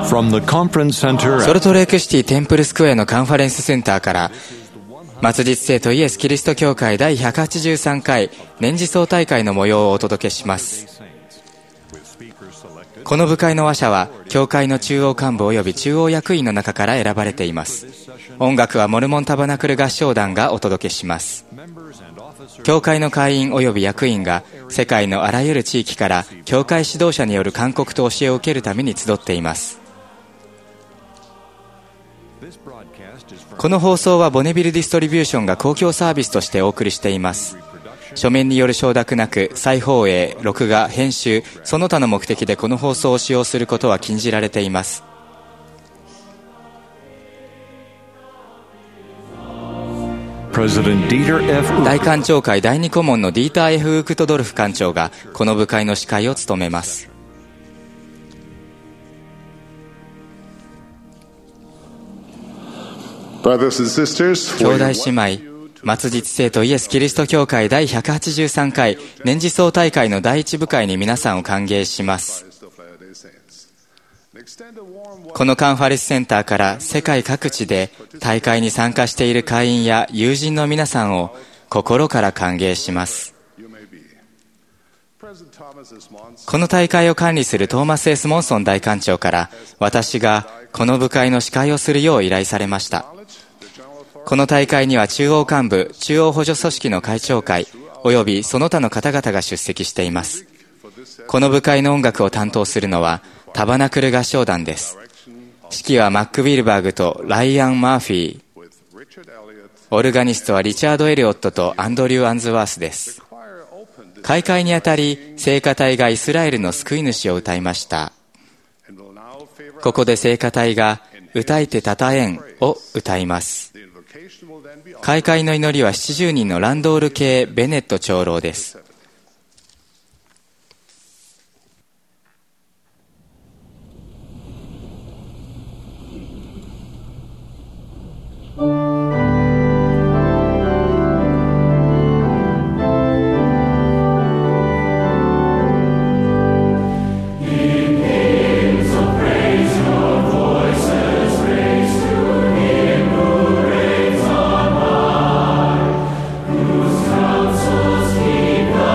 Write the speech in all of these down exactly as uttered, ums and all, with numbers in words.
From the conference center ソルトレークシティテンプルスクエアのカンファレンスセンターから末日聖徒イエス・キリスト教会第ひゃくはちじゅうさんかい年次総大会の模様をお届けします。この部会の話者は教会の中央幹部及び中央役員の中から選ばれています。音楽はモルモンタバナクル合唱団がお届けします。教会の会員及び役員が世界のあらゆる地域から教会指導者による勧告と教えを受けるために集っています。この放送はボネビルディストリビューションが公共サービスとしてお送りしています。書面による承諾なく再放映、録画、編集その他の目的でこの放送を使用することは禁じられています。大官庁会第二顧問のディーター・ F ・ウークトドルフ官長がこの部会の司会を務めます。兄弟姉妹、末日聖徒イエス・キリスト教会第ひゃくはちじゅうさんかい年次総大会の第一部会に皆さんを歓迎します。このカンファレンスセンターから世界各地で大会に参加している会員や友人の皆さんを心から歓迎します。この大会を管理するトーマス・エス・モンソン大官長から私がこの部会の司会をするよう依頼されました。この大会には中央幹部、中央補助組織の会長会およびその他の方々が出席しています。この部会の音楽を担当するのはタバナクル合唱団です。指揮はマック・ウィルバーグとライアン・マーフィー、オルガニストはリチャード・エリオットとアンドリュー・アンズワースです。開会にあたり聖歌隊がイスラエルの救い主を歌いました。ここで聖歌隊が歌いてたたえんを歌います。開会の祈りはななじゅうにんのランドール系ベネット長老です。 Keep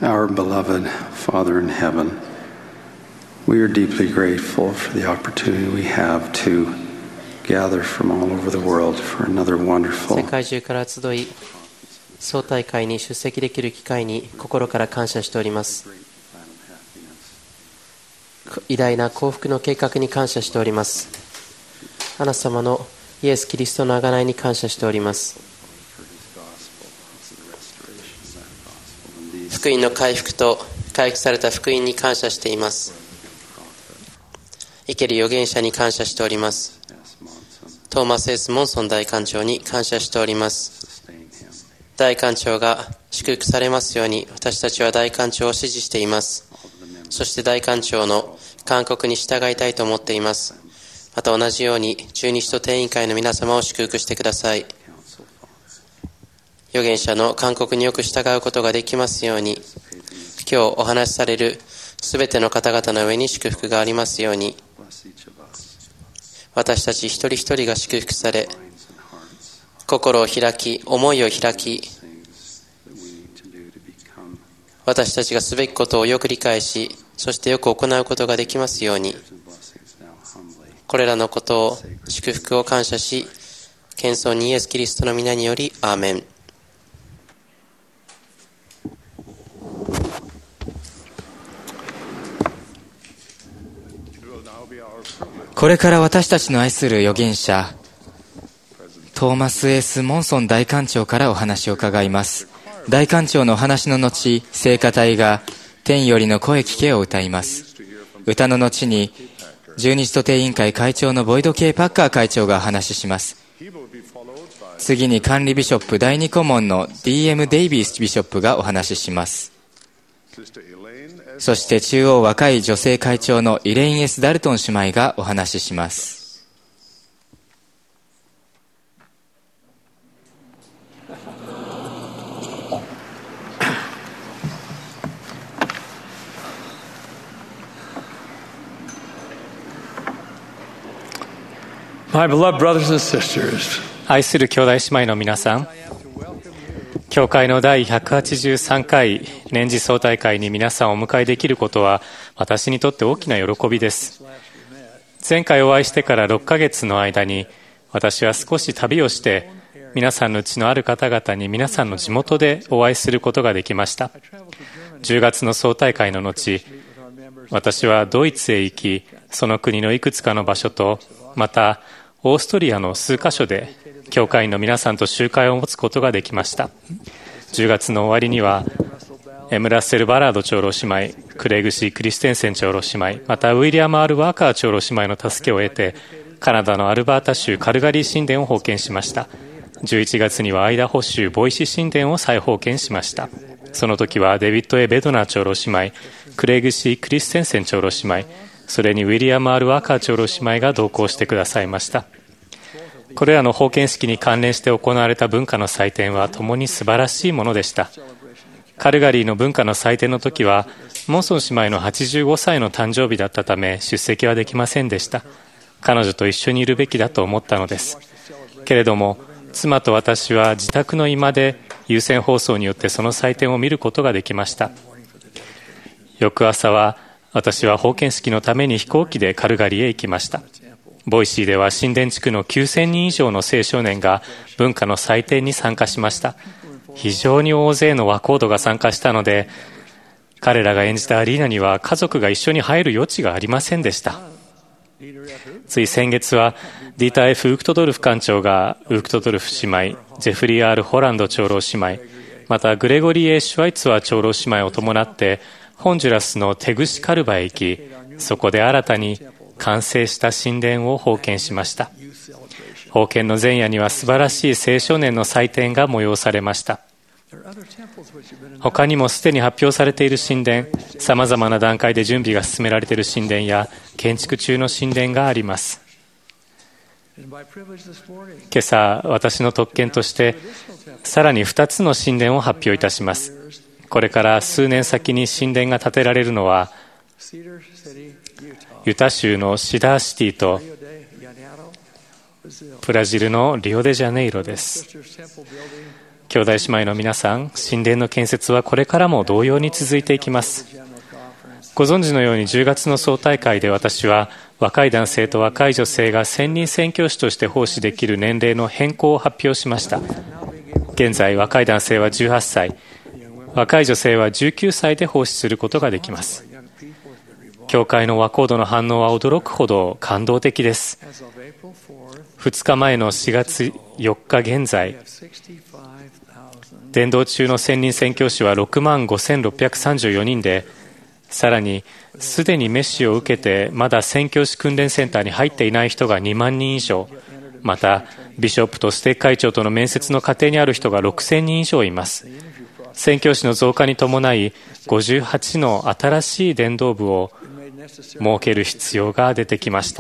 Our beloved Father in heaven, we are deeply grateful for the opportunity we have to gather from all over the world for another wonderful 世界中から集い、総大会に出席できる機会に心から感謝しております。偉大な幸福の計画に感謝しております。あなた様のイエス・キリストの贖いに感謝しております。福音の回復と回復された福音に感謝しています。生ける預言者に感謝しております。トーマス・エス・モンソン大官長に感謝しております。大官長が祝福されますように、私たちは大官長を支持しています。そして大官長の勧告に従いたいと思っています。また同じように中日と定員会の皆様を祝福してください。預言者の勧告によく従うことができますように、今日お話しされるすべての方々の上に祝福がありますように、私たち一人一人が祝福され、心を開き、思いを開き、私たちがすべきことをよく理解し、そしてよく行うことができますように、これらのことを祝福を感謝し、謙遜にイエス・キリストの皆によりアーメン。 これから私たちの愛する預言者トーマス・エス・モンソン大官長からお話を伺います。大官長のお話の後、聖歌隊が天よりの声聞けを歌います。歌の後に十日と定員会会長のボイド・K・パッカー会長がお話しします。次に管理ビショップ第二顧問の ディーエム デイビービショップがお話しします。そして中央若い女性会長のイレイン・エス・ダルトン姉妹がお話しします。 My beloved brothers and sisters, 愛する兄弟姉妹の皆さん、教会の第ひゃくはちじゅうさんかい年次総大会に皆さんをお迎えできることは私にとって大きな喜びです。前回お会いしてからろっかげつの間に私は少し旅をして皆さんのうちのある方々に皆さんの地元でお会いすることができました。じゅうがつの総大会の後、私はドイツへ行き、その国のいくつかの場所とまたオーストリアの数カ所で教会員の皆さんと集会を持つことができました。じゅうがつの終わりにはエム・ラッセル・バラード長老姉妹、クレイグ・シー・クリステンセン長老姉妹、またウィリアム・アール・ワーカー長老姉妹の助けを得てカナダのアルバータ州カルガリー神殿を奉献しました。じゅういちがつにはアイダホ州ボイシ神殿を再奉献しました。その時はデビッド・エ・ベドナー長老姉妹、クレイグ・シー・クリステンセン長老姉妹、それにウィリアム・アール・ワーカー長老姉妹が同行してくださいました。これらの奉献式に関連して行われた文化の祭典はともに素晴らしいものでした。カルガリーの文化の祭典の時はモンソン姉妹のはちじゅうごさいの誕生日だったため出席はできませんでした。彼女と一緒にいるべきだと思ったのです。けれども妻と私は自宅の居間で有線放送によってその祭典を見ることができました。翌朝は私は奉献式のために飛行機でカルガリーへ行きました。ボイシーでは神殿地区のきゅうせんにん以上の青少年が文化の祭典に参加しました。非常に大勢の若人が参加したので、彼らが演じたアリーナには家族が一緒に入る余地がありませんでした。つい先月はディーター F ウークトドルフ館長がウークトドルフ姉妹、ジェフリー R ホランド長老姉妹、またグレゴリー A シュワイツワー長老姉妹を伴ってホンジュラスのテグシカルバへ行き、そこで新たに完成した神殿を奉献しました。奉献の前夜には素晴らしい青少年の祭典が催されました。他にもすでに発表されている神殿、さまざまな段階で準備が進められている神殿や建築中の神殿があります。今朝、私の特権としてさらにふたつの神殿を発表いたします。これから数年先に神殿が建てられるのはユタ州のシダーシティとブラジルのリオデジャネイロです。 兄弟姉妹の皆さん、神殿の建設はこれからも同様に続いていきます。ご存知のようにじゅうがつの総大会で私は若い男性と若い女性が専任宣教師として奉仕できる年齢の変更を発表しました。現在、若い男性はじゅうはっさい、若い女性はじゅうきゅうさいで奉仕することができます。教会の和コードの反応は驚くほど感動的です。ふつかまえのしがつよっか現在、伝道中の専任宣教師はろくまんごせんろっぴゃくさんじゅうよにんで、さらにすでにメッシを受けてまだ宣教師訓練センターに入っていない人がにまんにん以上、またビショップとステーク会長との面接の過程にある人がろくせんにん以上います。宣教師の増加に伴いごじゅうはちの新しい伝道部を設ける必要が出てきました。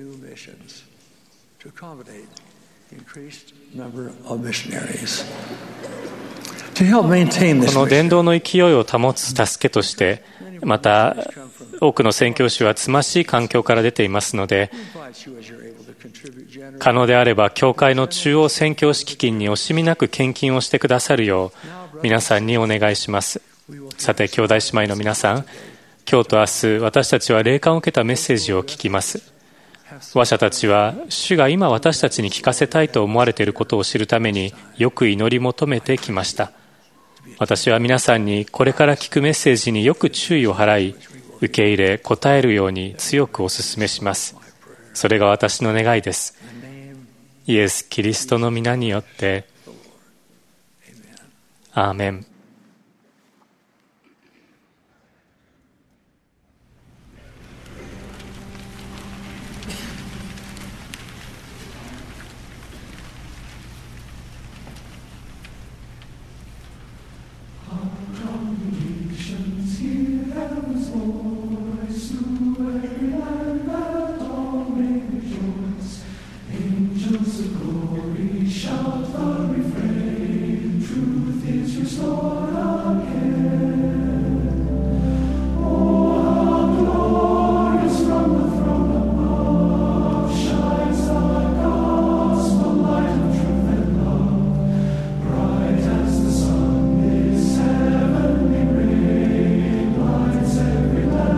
この伝道の勢いを保つ助けとして、また多くの宣教師はつましい環境から出ていますので、可能であれば教会の中央宣教師基金に惜しみなく献金をしてくださるよう皆さんにお願いします。さて、兄弟姉妹の皆さん、今日と明日私たちは霊感を受けたメッセージを聞きます。話者たちは主が今私たちに聞かせたいと思われていることを知るためによく祈り求めてきました。私は皆さんにこれから聞くメッセージによく注意を払い、受け入れ答えるように強くお勧めします。それが私の願いです。イエス・キリストの皆によってアーメン。 Light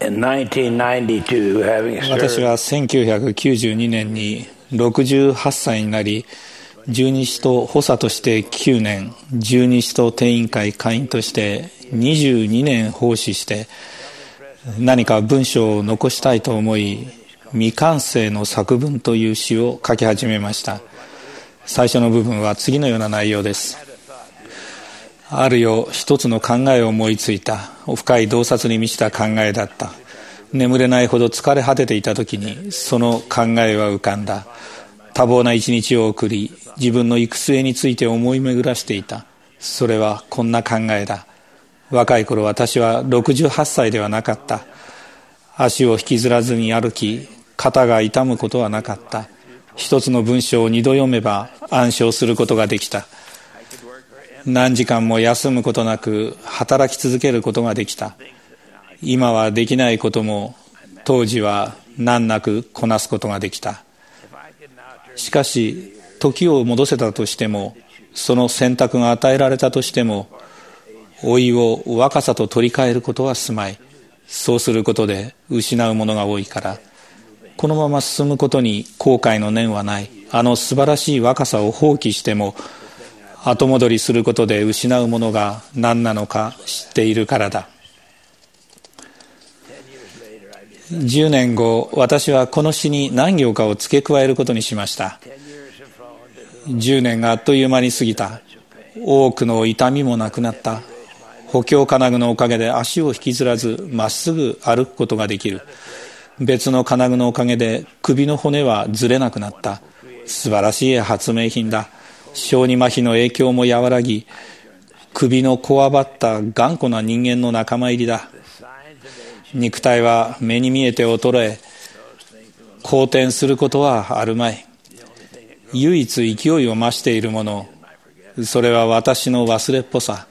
私はせんきゅうひゃくきゅうじゅうにねんにろくじゅうはっさいになり、十二使徒補佐としてきゅうねん、十二使徒定員会会員としてにじゅうにねん奉仕して、何か文章を残したいと思い、未完成の作文という詩を書き始めました。最初の部分は次のような内容です。あるよ一つの考えを思いついた。深い洞察に満ちた考えだった。眠れないほど疲れ果てていた時にその考えは浮かんだ。多忙な一日を送り、自分の行く末について思い巡らしていた。それはこんな考えだ。若い頃私はろくじゅうはっさいではなかった。足を引きずらずに歩き、肩が痛むことはなかった。一つの文章を二度読めば暗唱することができた。何時間も休むことなく働き続けることができた。今はできないことも当時は難なくこなすことができた。しかし時を戻せたとしても、その選択が与えられたとしても、老いを若さと取り替えることはすまい。そうすることで失うものが多いから、このまま進むことに後悔の念はない。あの素晴らしい若さを放棄しても、後戻りすることで失うものが何なのか知っているからだ。じゅうねんご、私はこの詩に何行かを付け加えることにしました。じゅうねんがあっという間に過ぎた。多くの痛みもなくなった。補強金具のおかげで足を引きずらずまっすぐ歩くことができる。別の金具のおかげで首の骨はずれなくなった。素晴らしい発明品だ。小児麻痺の影響も和らぎ、首のこわばった頑固な人間の仲間入りだ。肉体は目に見えて衰え、好転することはあるまい。唯一勢いを増しているもの、それは私の忘れっぽさ。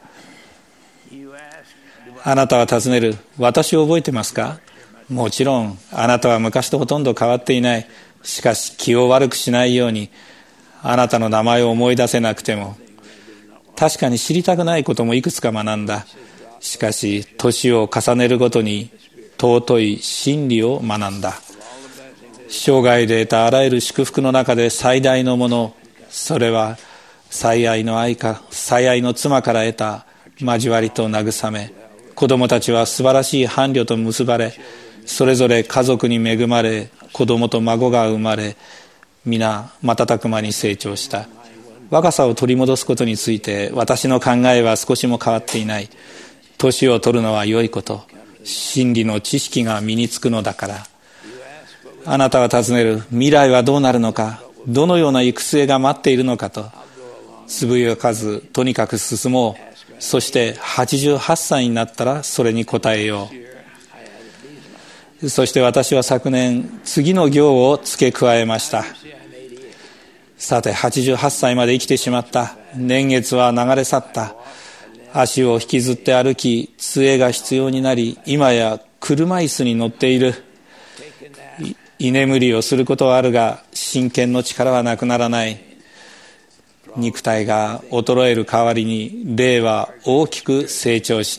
あなたは尋ねる。私を覚えてますか？もちろん、あなたは昔とほとんど変わっていない。しかし気を悪くしないように、あなたの名前を思い出せなくても、確かに知りたくないこともいくつか学んだ。しかし年を重ねるごとに尊い真理を学んだ。生涯で得たあらゆる祝福の中で最大のもの、それは最愛の愛か最愛の妻から得た交わりと慰め。子供たちは素晴らしい伴侶と結ばれ、それぞれ家族に恵まれ、子供と孫が生まれ、皆瞬く間に成長した。若さを取り戻すことについて私の考えは少しも変わっていない。年を取るのは良いこと、真理の知識が身につくのだから。あなたは尋ねる。未来はどうなるのか、どのような行く末が待っているのかと。つぶやかずとにかく進もう。そしてはちじゅうはっさいになったらそれに応えよう。そして私は昨年次の行を付け加えました。さてはちじゅうはっさいまで生きてしまった。年月は流れ去った。足を引きずって歩き、杖が必要になり、今や車椅子に乗っている。居眠りをすることはあるが、真剣の力はなくならない。肉体が衰える代わりに霊は大きく成長した。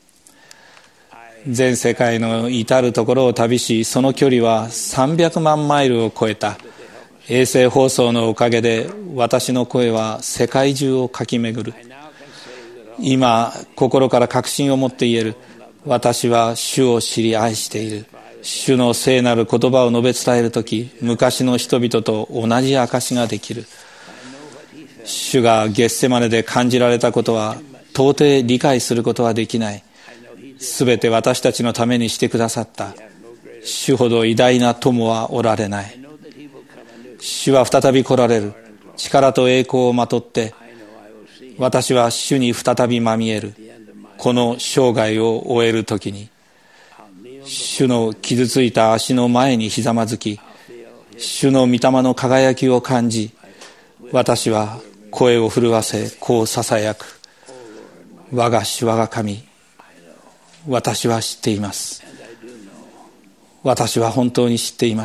全世界の至るところを旅し、その距離はさんびゃくまんマイルを超えた。衛星放送のおかげで私の声は世界中を駆け巡る。今心から確信を持って言える。私は主を知り愛している。主の聖なる言葉を述べ伝えるとき、昔の人々と同じ証ができる。主がゲッセマネで感じられたことは到底理解することはできない。すべて私たちのためにしてくださった。主ほど偉大な友はおられない。主は再び来られる。力と栄光をまとって、私は主に再びまみえる。この生涯を終えるときに、主の傷ついた足の前にひざまずき、主の御霊の輝きを感じ、私は声を震わせこうささやく。我が主我が神、私は知っています。私は本当に知っています。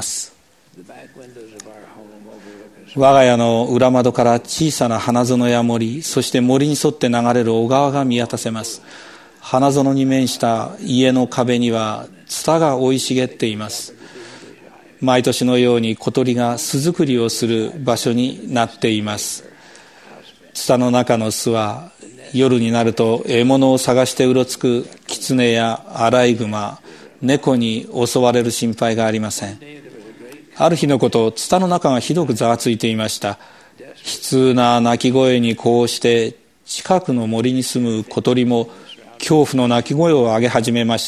我が家の裏窓から小さな花園や森、そして森に沿って流れる小川が見渡せます。花園に面した家の壁にはツタが生い茂っています。毎年のように小鳥が巣作りをする場所になっています。ツタの中の巣は夜になると獲物を探してうろつくキツネやアライグマ、猫に襲われる心配がありません。ある日のこと、ツタの中がひどくざわついていました。悲痛な鳴き声にこうして近くの森に住む小鳥も恐怖の鳴き声を上げ始めました。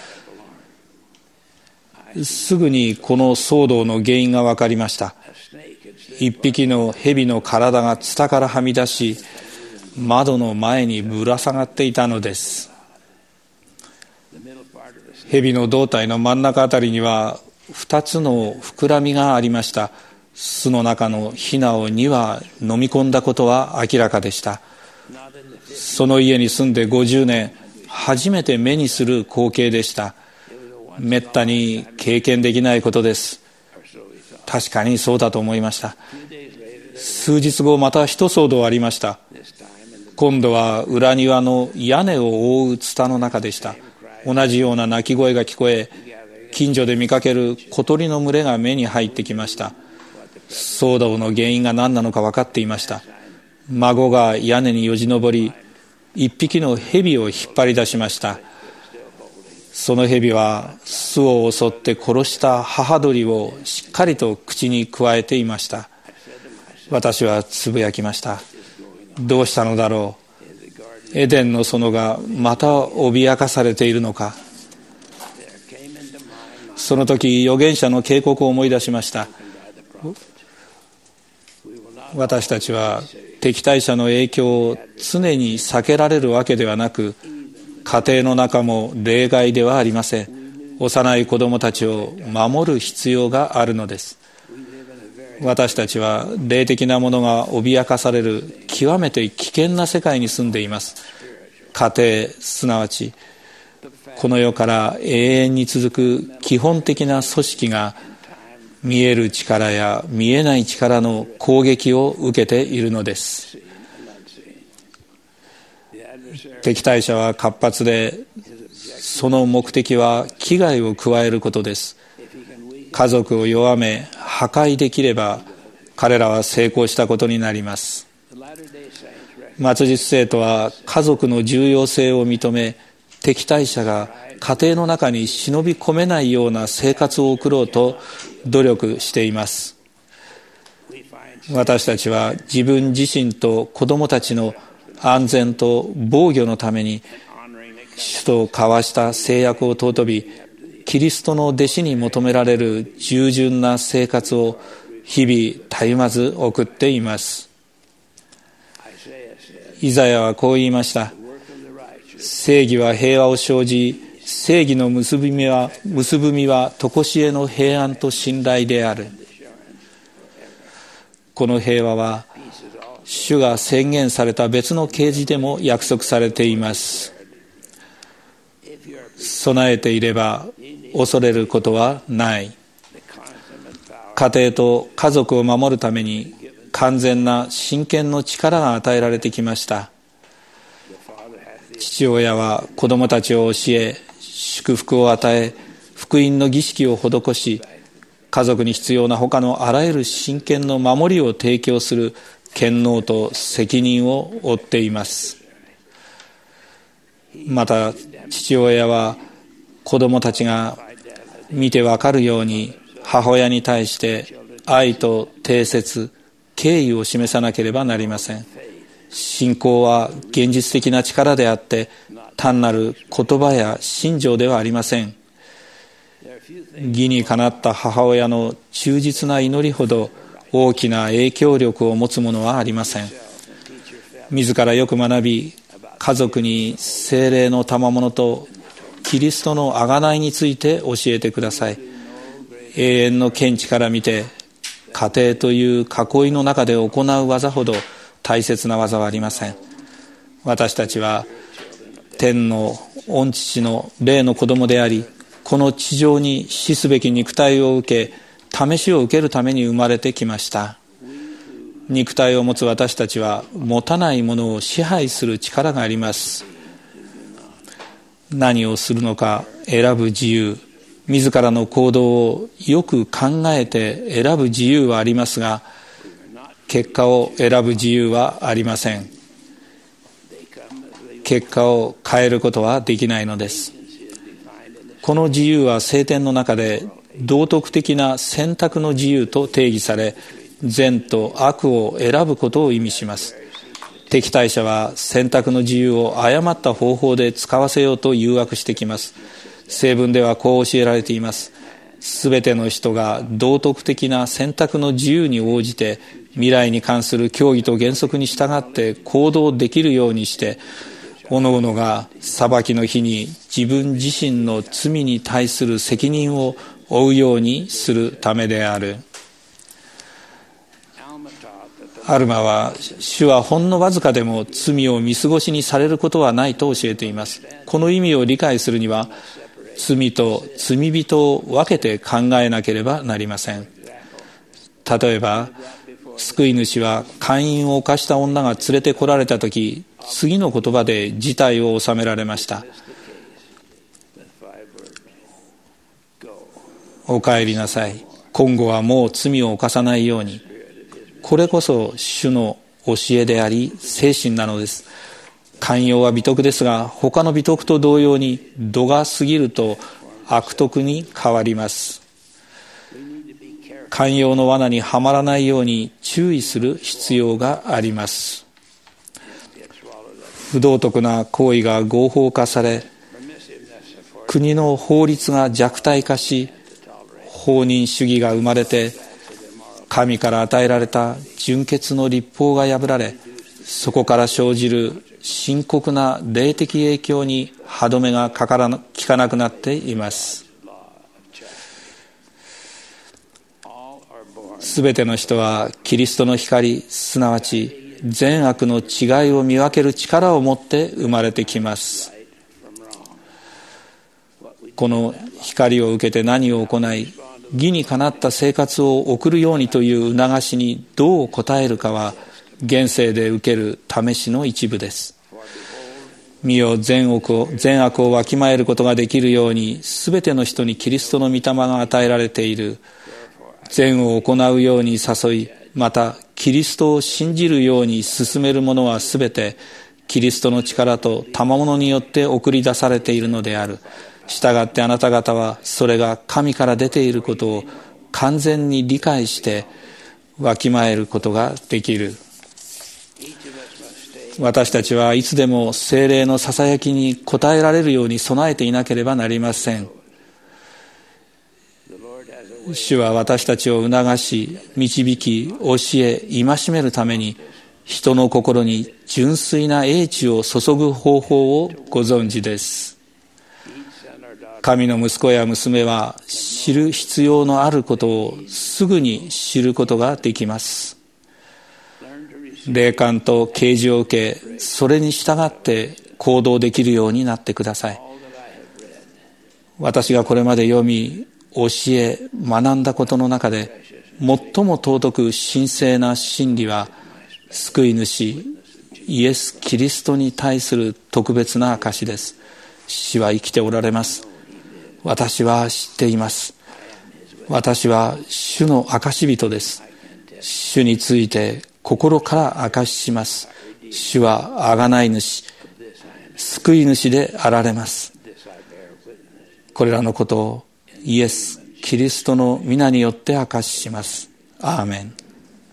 すぐにこの騒動の原因が分かりました。一匹の蛇の体がツタからはみ出し、窓の前にぶら下がっていたのです。蛇の胴体の真ん中あたりには二つの膨らみがありました。巣の中のヒナをに羽飲み込んだことは明らかでした。その家に住んでごじゅうねん、初めて目にする光景でした。めったに経験できないことです。確かにそうだと思いました。数日後、また一騒動ありました。今度は裏庭の屋根を覆うツタの中でした。同じような鳴き声が聞こえ、近所で見かける小鳥の群れが目に入ってきました。騒動の原因が何なのか分かっていました。孫が屋根によじ登り、一匹の蛇を引っ張り出しました。その蛇は巣を襲って殺した母鳥をしっかりと口にくわえていました。私はつぶやきました。どうしたのだろう。エデンの園がまた脅かされているのか。その時、預言者の警告を思い出しました。私たちは敵対者の影響を常に避けられるわけではなく、家庭の中も例外ではありません。幼い子どもたちを守る必要があるのです。私たちは霊的なものが脅かされる極めて危険な世界に住んでいます。家庭、すなわちこの世から永遠に続く基本的な組織が見える力や見えない力の攻撃を受けているのです。敵対者は活発で、その目的は危害を加えることです。家族を弱め破壊できれば、彼らは成功したことになります。末日生徒は家族の重要性を認め、敵対者が家庭の中に忍び込めないような生活を送ろうと努力しています。私たちは自分自身と子供たちの安全と防御のために主と交わした誓約を尊び、キリストの弟子に求められる従順な生活を日々たゆまず送っています。イザヤはこう言いました。正義は平和を生じ、正義の結び目は結ぶ身は常しえの平安と信頼である。この平和は主が宣言された別の啓示でも約束されています。備えていれば恐れることはない。家庭と家族を守るために完全な真剣の力が与えられてきました。父親は子供たちを教え、祝福を与え、福音の儀式を施し、家族に必要な他のあらゆる真剣の守りを提供する権能と責任を負っています。また父親は子供たちが見てわかるように母親に対して愛と貞節、敬意を示さなければなりません。信仰は現実的な力であって単なる言葉や心情ではありません。義にかなった母親の忠実な祈りほど大きな影響力を持つものはありません。自らよく学び、家族に聖霊の賜物とキリストの贖いについて教えてください。永遠の見地から見て、家庭という囲いの中で行う技ほど大切な技はありません。私たちは天の御父の霊の子供であり、この地上に死すべき肉体を受け、試しを受けるために生まれてきました。肉体を持つ私たちは持たないものを支配する力があります。 何をするのか選ぶ自由、自らの行動をよく考えて選ぶ自由はありますが、結果を選ぶ自由はありません。結果を変えることはできないのです。この自由は聖典の中で道徳的な選択の自由と定義され、善と悪を選ぶことを意味します。敵対者は選択の自由を誤った方法で使わせようと誘惑してきます。聖文ではこう教えられています。すべての人が道徳的な選択の自由に応じて、未来に関する教義と原則に従って行動できるようにして、おのおのが裁きの日に自分自身の罪に対する責任を負うようにするためである。アルマは、主はほんのわずかでも罪を見過ごしにされることはないと教えています。この意味を理解するには、罪と罪人を分けて考えなければなりません。例えば、救い主は姦淫を犯した女が連れてこられたとき、次の言葉で事態を収められました。お帰りなさい。今後はもう罪を犯さないように。これこそ主の教えであり、精神なのです。寛容は美徳ですが、他の美徳と同様に度が過ぎると悪徳に変わります。寛容の罠にはまらないように注意する必要があります。不道徳な行為が合法化され、国の法律が弱体化し、放任主義が生まれて、神から与えられた純潔の律法が破られ、そこから生じる深刻な霊的影響に歯止めがかからな、効かなくなっています。すべての人はキリストの光、すなわち善悪の違いを見分ける力を持って生まれてきます。この光を受けて何を行い、義にかなった生活を送るようにという促しにどう応えるかは、現世で受ける試しの一部です。見よ、善悪を、善悪をわきまえることができるように、すべての人にキリストの御霊が与えられている。善を行うように誘い、またキリストを信じるように進める者はすべてキリストの力と賜物によって送り出されているのである。したがってあなた方はそれが神から出ていることを完全に理解してわきまえることができる。私たちはいつでも聖霊のささやきに応えられるように備えていなければなりません。主は私たちを促し、導き、教え、戒めるために、人の心に純粋な英知を注ぐ方法をご存知です。神の息子や娘は、知る必要のあることをすぐに知ることができます。霊感と啓示を受け、それに従って行動できるようになってください。私がこれまで読み、教え学んだことの中で最も尊く神聖な真理は、救い主イエス・キリストに対する特別な証です。主は生きておられます。私は知っています。私は主の証人です。主について心から証しします。主は贖い主、救い主であられます。これらのことをイエス・キリストの皆によって証しします。アーメン。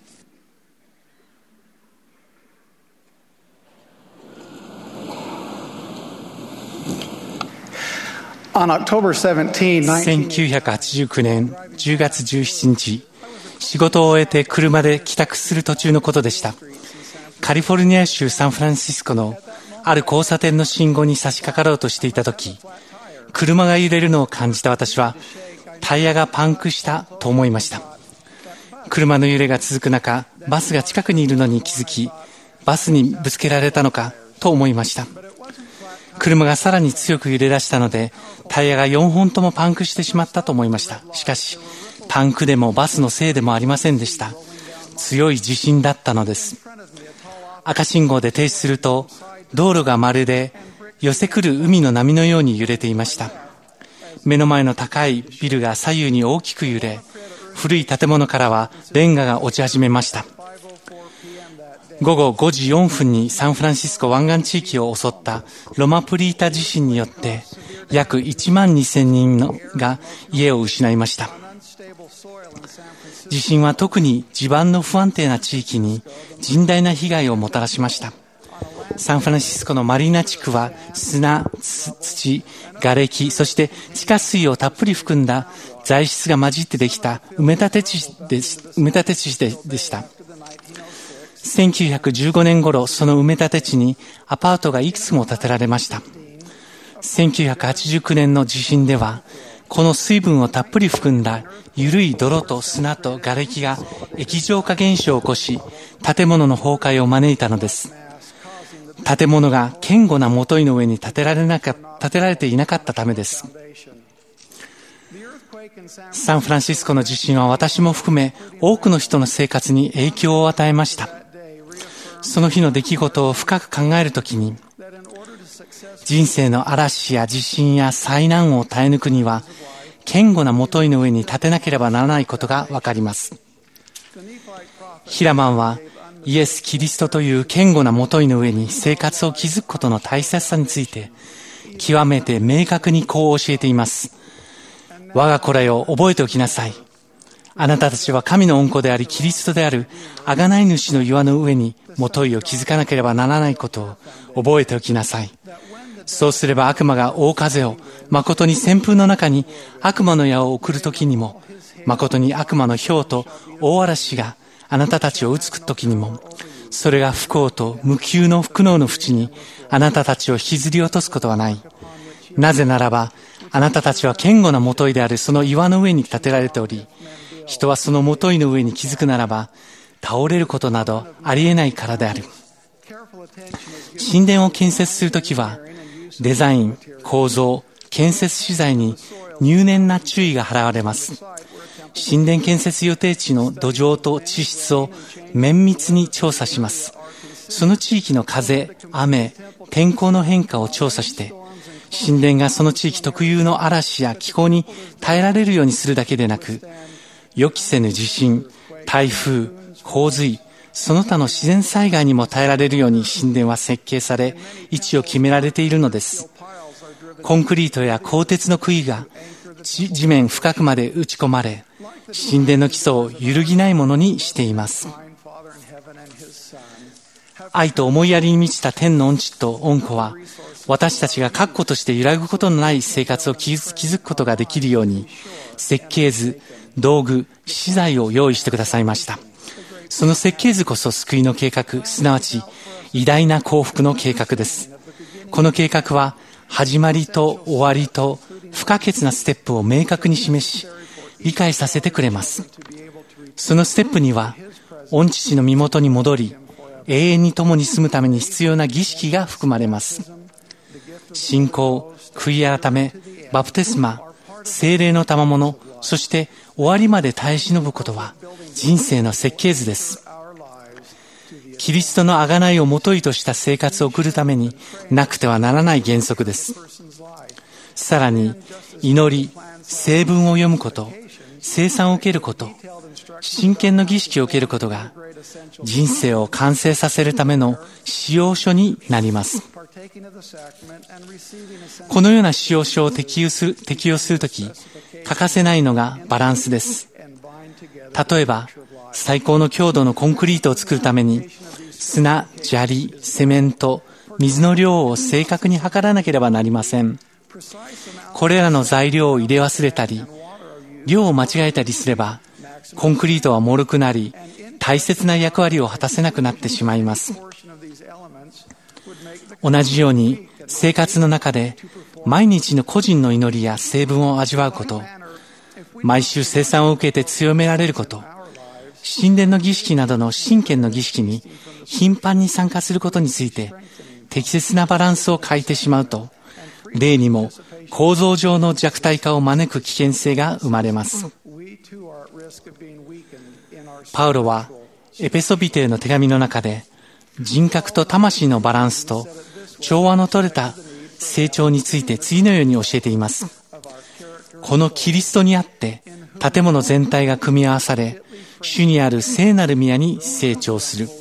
せんきゅうひゃくはちじゅうきゅうねんじゅうがつじゅうしちにち、仕事を終えて車で帰宅する途中のことでした。カリフォルニア州サンフランシスコのある交差点の信号に差し掛かろうとしていたとき、車が揺れるのを感じた私は、タイヤがパンクしたと思いました。車の揺れが続く中、バスが近くにいるのに気づき、バスにぶつけられたのかと思いました。車がさらに強く揺れ出したので、タイヤがよんほんともパンクしてしまったと思いました。しかし、パンクでもバスのせいでもありませんでした。強い地震だったのです。赤信号で停止すると、道路がまるで寄せ来る海の波のように揺れていました。目の前の高いビルが左右に大きく揺れ、古い建物からはレンガが落ち始めました。ごごごじよんぷんにサンフランシスコ湾岸地域を襲ったロマプリータ地震によって約いちまんにせんにんが家を失いました。地震は特に地盤の不安定な地域に甚大な被害をもたらしました。サンフランシスコのマリーナ地区は砂、土、瓦礫、そして地下水をたっぷり含んだ材質が混じってできた埋め立て地で、埋め立て地で、でした。せんきゅうひゃくじゅうごねん頃、その埋め立て地にアパートがいくつも建てられました。せんきゅうひゃくはちじゅうきゅうねんの地震では、この水分をたっぷり含んだ緩い泥と砂と瓦礫が液状化現象を起こし、建物の崩壊を招いたのです。建物が堅固な元井の上に建てられなか、建てられていなかったためです。サンフランシスコの地震は私も含め多くの人の生活に影響を与えました。その日の出来事を深く考えるときに、人生の嵐や地震や災難を耐え抜くには、堅固な元井の上に立てなければならないことがわかります。ヒラマンは、イエス・キリストという堅固な元井の上に生活を築くことの大切さについて、極めて明確にこう教えています。我が子らよ、覚えておきなさい。あなたたちは神の恩子であり、キリストである贖い主の岩の上に元井を築かなければならないことを覚えておきなさい。そうすれば悪魔が大風を、誠に旋風の中に悪魔の矢を送るときにも、誠に悪魔の雹と大嵐があなたたちを打つときにも、それが不幸と無給の不苦悩の淵にあなたたちを引きずり落とすことはない。なぜならば、あなたたちは堅固な元井であるその岩の上に建てられており、人はその元井の上に築くならば、倒れることなどありえないからである。神殿を建設するときは、デザイン、構造、建設資材に入念な注意が払われます。神殿建設予定地の土壌と地質を綿密に調査します。その地域の風、雨、天候の変化を調査して、神殿がその地域特有の嵐や気候に耐えられるようにするだけでなく、予期せぬ地震、台風、洪水、その他の自然災害にも耐えられるように神殿は設計され、位置を決められているのです。コンクリートや鋼鉄の杭が地面深くまで打ち込まれ、神殿の基礎を揺るぎないものにしています。愛と思いやりに満ちた天の恩地と恩子は、私たちが確固として揺らぐことのない生活を築くことができるように、設計図、道具、資材を用意してくださいました。その設計図こそ救いの計画、すなわち偉大な幸福の計画です。この計画は始まりと終わりと不可欠なステップを明確に示し、理解させてくれます。そのステップには、御父の身元に戻り、永遠に共に住むために必要な儀式が含まれます。信仰、悔い改め、バプテスマ、聖霊の賜物、そして終わりまで耐え忍ぶことは人生の設計図です。キリストの贖いをもといとした生活を送るためになくてはならない原則です。さらに、祈り、聖文を読むこと、聖餐を受けること、真剣の儀式を受けることが人生を完成させるための使用書になります。このような使用書を適用する、適用するとき、欠かせないのがバランスです。例えば、最高の強度のコンクリートを作るために、砂、砂利、セメント、水の量を正確に測らなければなりません。これらの材料を入れ忘れたり、量を間違えたりすれば、コンクリートは脆くなり、大切な役割を果たせなくなってしまいます。同じように、生活の中で毎日の個人の祈りや聖文を味わうこと、毎週聖餐を受けて強められること、神殿の儀式などの神権の儀式に頻繁に参加することについて適切なバランスを欠いてしまうと、霊にも構造上の弱体化を招く危険性が生まれます。パウロはエペソビテへの手紙の中で、人格と魂のバランスと調和の取れた成長について次のように教えています。このキリストにあって建物全体が組み合わされ、主にある聖なる宮に成長する。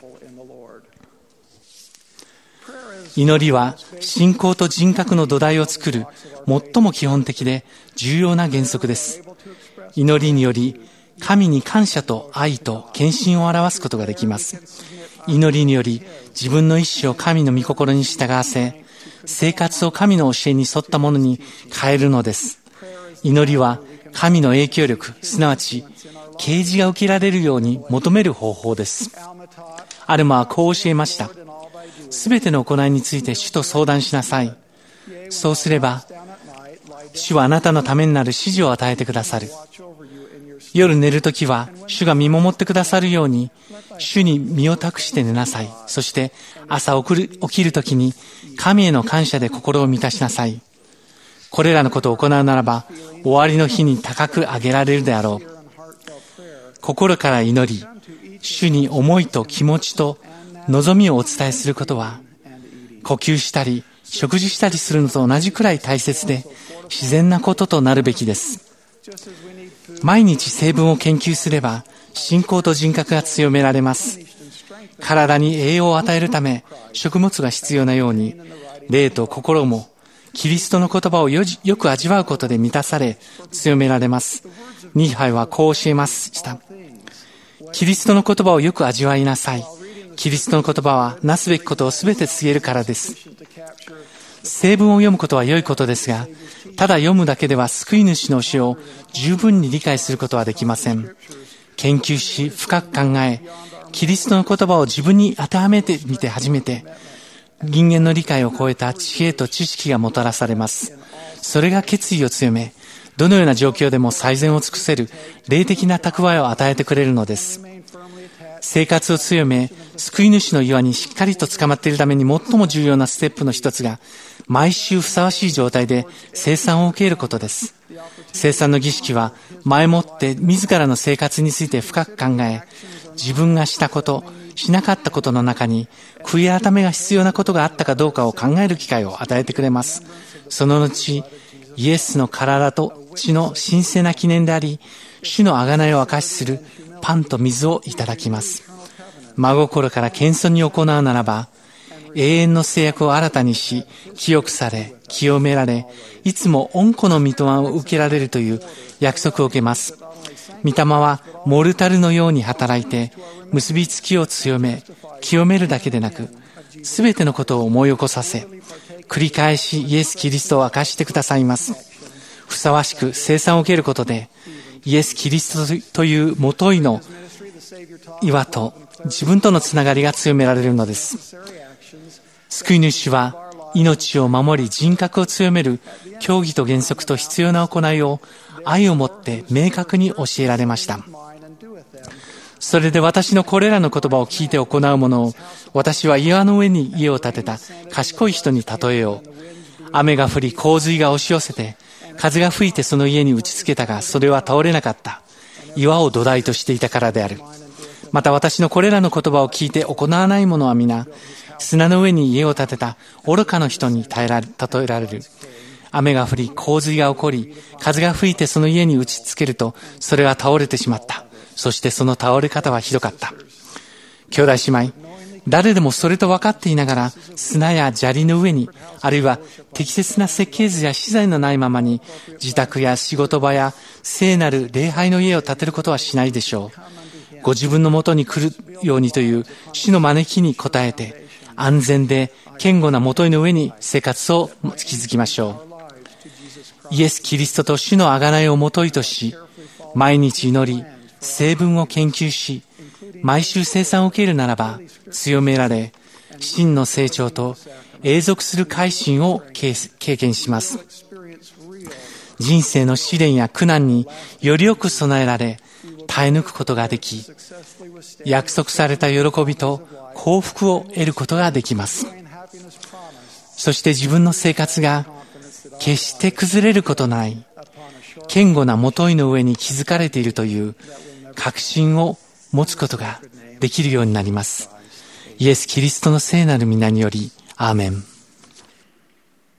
祈りは信仰と人格の土台を作る最も基本的で重要な原則です。祈りにより神に感謝と愛と献身を表すことができます。祈りにより自分の意志を神の御心に従わせ、生活を神の教えに沿ったものに変えるのです。祈りは神の影響力、すなわち啓示が受けられるように求める方法です。アルマはこう教えました。すべての行いについて主と相談しなさい。そうすれば主はあなたのためになる指示を与えてくださる。夜寝るときは主が見守ってくださるように主に身を託して寝なさい。そして朝起きるときに神への感謝で心を満たしなさい。これらのことを行うならば終わりの日に高く上げられるであろう。心から祈り、主に思いと気持ちと望みをお伝えすることは、呼吸したり食事したりするのと同じくらい大切で自然なこととなるべきです。毎日聖文を研究すれば信仰と人格が強められます。体に栄養を与えるため食物が必要なように、霊と心もキリストの言葉をよく味わうことで満たされ強められます。ニーハイはこう教えました。キリストの言葉をよく味わいなさい。キリストの言葉はなすべきことをすべて告げるからです。聖文を読むことは良いことですが、ただ読むだけでは救い主の教えを十分に理解することはできません。研究し深く考え、キリストの言葉を自分に当てはめてみて初めて人間の理解を超えた知恵と知識がもたらされます。それが決意を強め、どのような状況でも最善を尽くせる霊的な蓄えを与えてくれるのです。生活を強め、救い主の岩にしっかりと捕まっているために最も重要なステップの一つが、毎週ふさわしい状態で生産を受けることです。生産の儀式は前もって自らの生活について深く考え、自分がしたこと、しなかったことの中に悔い改めが必要なことがあったかどうかを考える機会を与えてくれます。その後、イエスの体と血の神聖な記念であり、主の贖いを証しするパンと水をいただきます。真心から謙遜に行うならば、永遠の制約を新たにし、清くされ、清められ、いつも恩子の御霊を受けられるという約束を受けます。御霊はモルタルのように働いて、結びつきを強め、清めるだけでなく、すべてのことを思い起こさせ、繰り返しイエス・キリストを明かしてくださいます。ふさわしく生産を受けることで、イエス・キリストというもといの岩と自分とのつながりが強められるのです。救い主は命を守り人格を強める教義と原則と必要な行いを愛をもって明確に教えられました。それで私のこれらの言葉を聞いて行うものを、私は岩の上に家を建てた賢い人に例えよう。雨が降り洪水が押し寄せて、風が吹いてその家に打ちつけたが、それは倒れなかった。岩を土台としていたからである。また私のこれらの言葉を聞いて行わない者は皆、砂の上に家を建てた愚かの人に例えられる。雨が降り洪水が起こり、風が吹いてその家に打ちつけると、それは倒れてしまった。そしてその倒れ方はひどかった。兄弟姉妹、誰でもそれと分かっていながら、砂や砂利の上に、あるいは適切な設計図や資材のないままに、自宅や仕事場や聖なる礼拝の家を建てることはしないでしょう。ご自分のもとに来るようにという主の招きに応えて、安全で堅固なもといの上に生活を築きましょう。イエス・キリストと主の贖いをもといとし、毎日祈り、聖文を研究し、毎週生産を受けるならば、強められ、真の成長と永続する改心を経験します。人生の試練や苦難によりよく備えられ、耐え抜くことができ、約束された喜びと幸福を得ることができます。そして自分の生活が決して崩れることない、堅固なもといの上に築かれているという確信を持つことができるようになります。イエス・キリストの聖なる皆により、アーメン。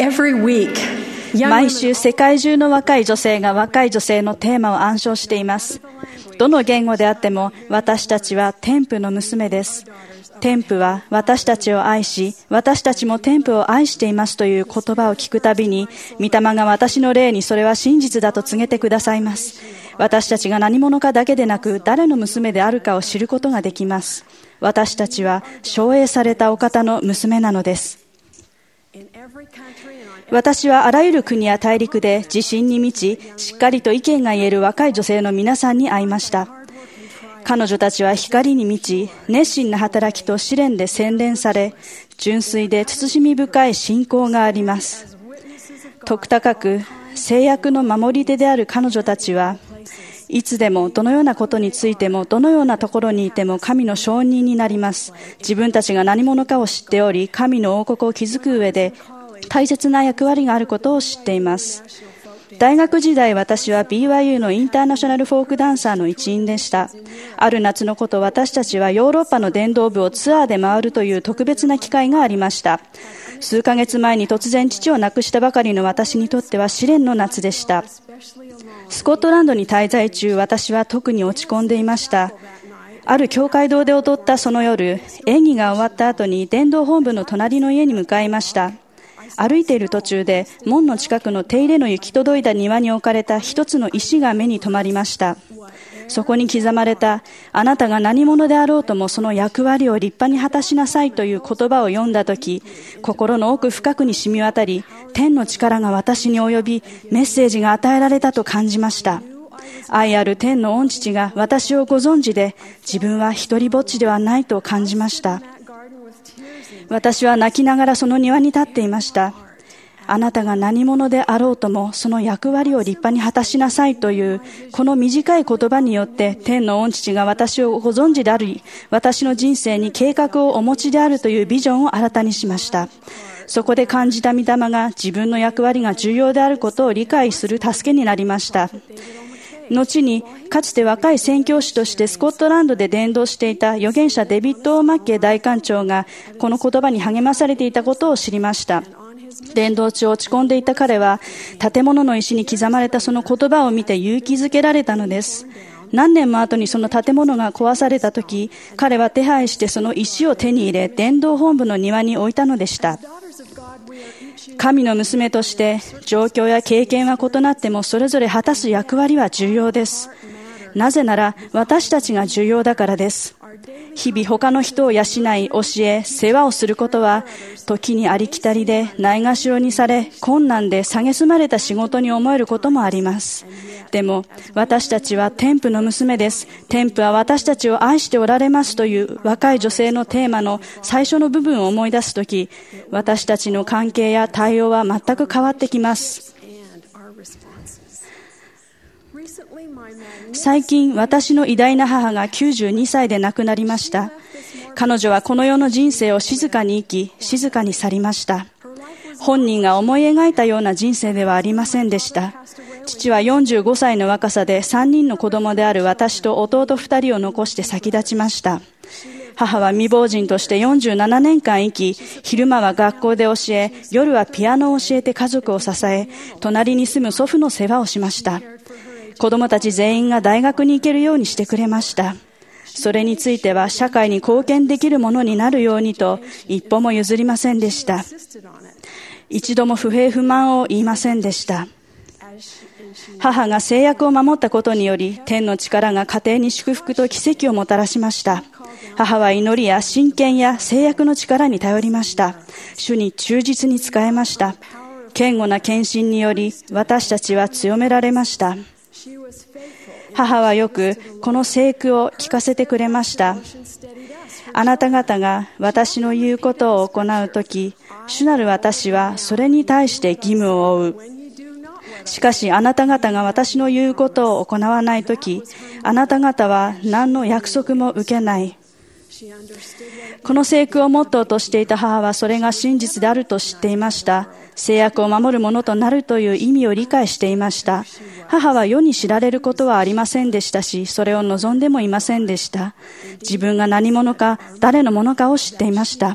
毎週世界中の若い女性が若い女性のテーマを暗唱しています。どの言語であっても私たちは天父の娘です。天父は私たちを愛し、私たちも天父を愛していますという言葉を聞くたびに、御霊が私の霊にそれは真実だと告げてくださいます。私たちが何者かだけでなく、誰の娘であるかを知ることができます。私たちは召営されたお方の娘なのです。私はあらゆる国や大陸で自信に満ち、しっかりと意見が言える若い女性の皆さんに会いました。彼女たちは光に満ち、熱心な働きと試練で洗練され、純粋で慎み深い信仰があります。徳高く、制約の守り手である彼女たちは、いつでもどのようなことについてもどのようなところにいても神の証人になります。自分たちが何者かを知っており、神の王国を築く上で大切な役割があることを知っています。大学時代、私は ビーワイユー のインターナショナルフォークダンサーの一員でした。ある夏のこと、私たちはヨーロッパの伝道部をツアーで回るという特別な機会がありました。数ヶ月前に突然父を亡くしたばかりの私にとっては試練の夏でした。スコットランドに滞在中、私は特に落ち込んでいました。ある教会堂で踊ったその夜、演技が終わった後に伝道本部の隣の家に向かいました。歩いている途中で門の近くの手入れの行き届いた庭に置かれた一つの石が目に留まりました。そこに刻まれた、あなたが何者であろうともその役割を立派に果たしなさいという言葉を読んだとき、心の奥深くに染み渡り、天の力が私に及び、メッセージが与えられたと感じました。愛ある天の御父が私をご存知で、自分は一人ぼっちではないと感じました。私は泣きながらその庭に立っていました。あなたが何者であろうともその役割を立派に果たしなさいというこの短い言葉によって天の御父が私をご存知であり、私の人生に計画をお持ちであるというビジョンを新たにしました。そこで感じた御霊が自分の役割が重要であることを理解する助けになりました。後にかつて若い宣教師としてスコットランドで伝道していた預言者デビッド・オー・マッケイ大官長がこの言葉に励まされていたことを知りました。伝道中落ち込んでいた彼は建物の石に刻まれたその言葉を見て勇気づけられたのです。何年も後にその建物が壊された時、彼は手配してその石を手に入れ伝道本部の庭に置いたのでした。神の娘として状況や経験は異なってもそれぞれ果たす役割は重要です。なぜなら私たちが重要だからです。日々他の人を養い、教え、世話をすることは時にありきたりでないがしろにされ困難で蔑まれた仕事に思えることもあります。でも私たちは天父の娘です。天父は私たちを愛しておられますという若い女性のテーマの最初の部分を思い出すとき、私たちの関係や対応は全く変わってきます。最近私の偉大な母がきゅうじゅうにさいで亡くなりました。彼女はこの世の人生を静かに生き、静かに去りました。本人が思い描いたような人生ではありませんでした。父はよんじゅうごさいの若さでさんにんの子供である私と弟ふたりを残して先立ちました。母は未亡人としてよんじゅうななねんかん生き、昼間は学校で教え、夜はピアノを教えて家族を支え、隣に住む祖父の世話をしました。子供たち全員が大学に行けるようにしてくれました。それについては社会に貢献できるものになるようにと一歩も譲りませんでした。一度も不平不満を言いませんでした。母が制約を守ったことにより天の力が家庭に祝福と奇跡をもたらしました。母は祈りや真剣や制約の力に頼りました。主に忠実に仕えました。堅固な献身により私たちは強められました。母はよくこの聖句を聞かせてくれました。あなた方が私の言うことを行うとき、主なる私はそれに対して義務を負う。しかしあなた方が私の言うことを行わないとき、あなた方は何の約束も受けない。この聖句をモットーとしていた母はそれが真実であると知っていました。制約を守るものとなるという意味を理解していました。母は世に知られることはありませんでしたし、それを望んでもいませんでした。自分が何者か誰のものかを知っていました。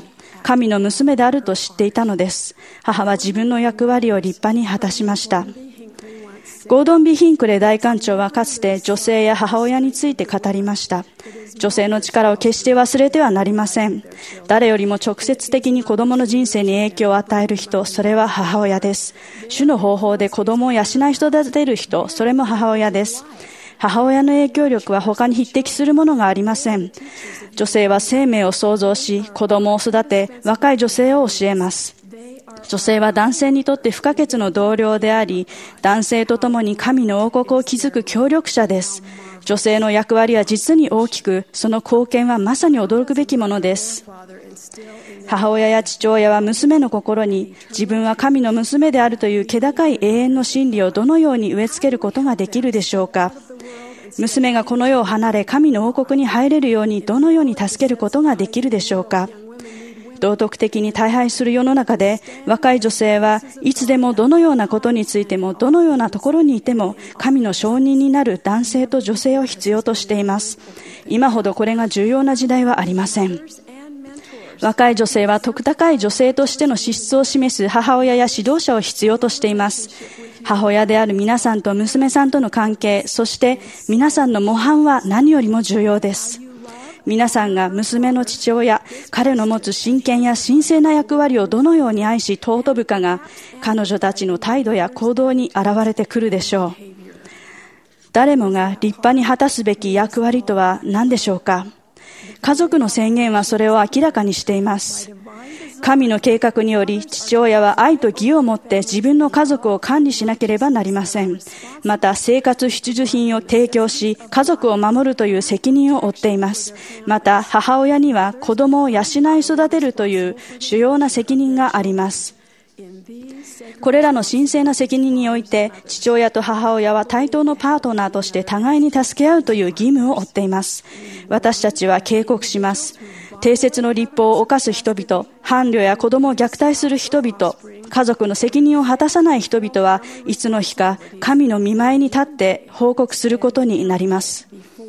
神の娘であると知っていたのです。母は自分の役割を立派に果たしました。ゴードン・ビ・ヒンクレー大官長はかつて女性や母親について語りました。女性の力を決して忘れてはなりません。誰よりも直接的に子供の人生に影響を与える人、それは母親です。主の方法で子供を養い育てる人、それも母親です。母親の影響力は他に匹敵するものがありません。女性は生命を創造し、子供を育て、若い女性を教えます。女性は男性にとって不可欠の同僚であり、男性と共に神の王国を築く協力者です。女性の役割は実に大きく、その貢献はまさに驚くべきものです。母親や父親は娘の心に自分は神の娘であるという気高い永遠の真理をどのように植え付けることができるでしょうか。娘がこの世を離れ神の王国に入れるようにどのように助けることができるでしょうか。道徳的に大敗する世の中で若い女性はいつでもどのようなことについてもどのようなところにいても神の証人になる男性と女性を必要としています。今ほどこれが重要な時代はありません。若い女性は徳高い女性としての資質を示す母親や指導者を必要としています。母親である皆さんと娘さんとの関係、そして皆さんの模範は何よりも重要です。皆さんが娘の父親、彼の持つ真剣や神聖な役割をどのように愛し尊ぶかが彼女たちの態度や行動に現れてくるでしょう。誰もが立派に果たすべき役割とは何でしょうか。家族の宣言はそれを明らかにしています。神の計画により父親は愛と義を持って自分の家族を管理しなければなりません。また生活必需品を提供し家族を守るという責任を負っています。また母親には子供を養い育てるという主要な責任があります。これらの神聖な責任において父親と母親は対等のパートナーとして互いに助け合うという義務を負っています。私たちは警告します。定説の律法を犯す人々、伴侶や子供を虐待する人々、家族の責任を果たさない人々はいつの日か神の御前に立って報告することになります。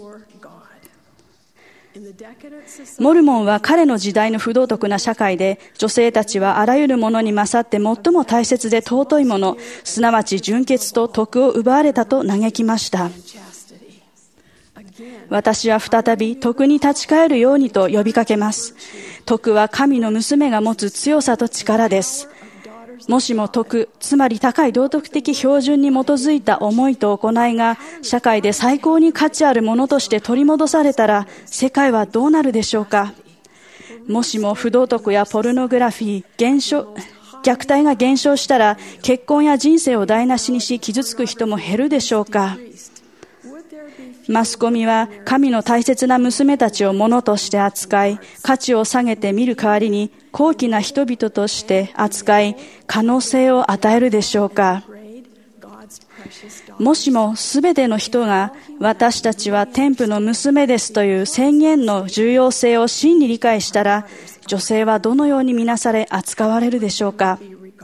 モルモンは彼の時代の不道徳な社会で女性たちはあらゆるものに勝って最も大切で尊いもの、すなわち純潔と徳を奪われたと嘆きました。私は再び徳に立ち返るようにと呼びかけます。徳は神の娘が持つ強さと力です。もしも徳、つまり高い道徳的標準に基づいた思いと行いが社会で最高に価値あるものとして取り戻されたら世界はどうなるでしょうか。もしも不道徳やポルノグラフィー、減少、虐待が減少したら結婚や人生を台無しにし傷つく人も減るでしょうか。マスコミは神の大切な娘たちを物として扱い、価値を下げて見る代わりに高貴な人々として扱い、可能性を与えるでしょうか。もしもすべての人が私たちは天父の娘ですという宣言の重要性を真に理解したら、女性はどのように見なされ扱われるでしょうか。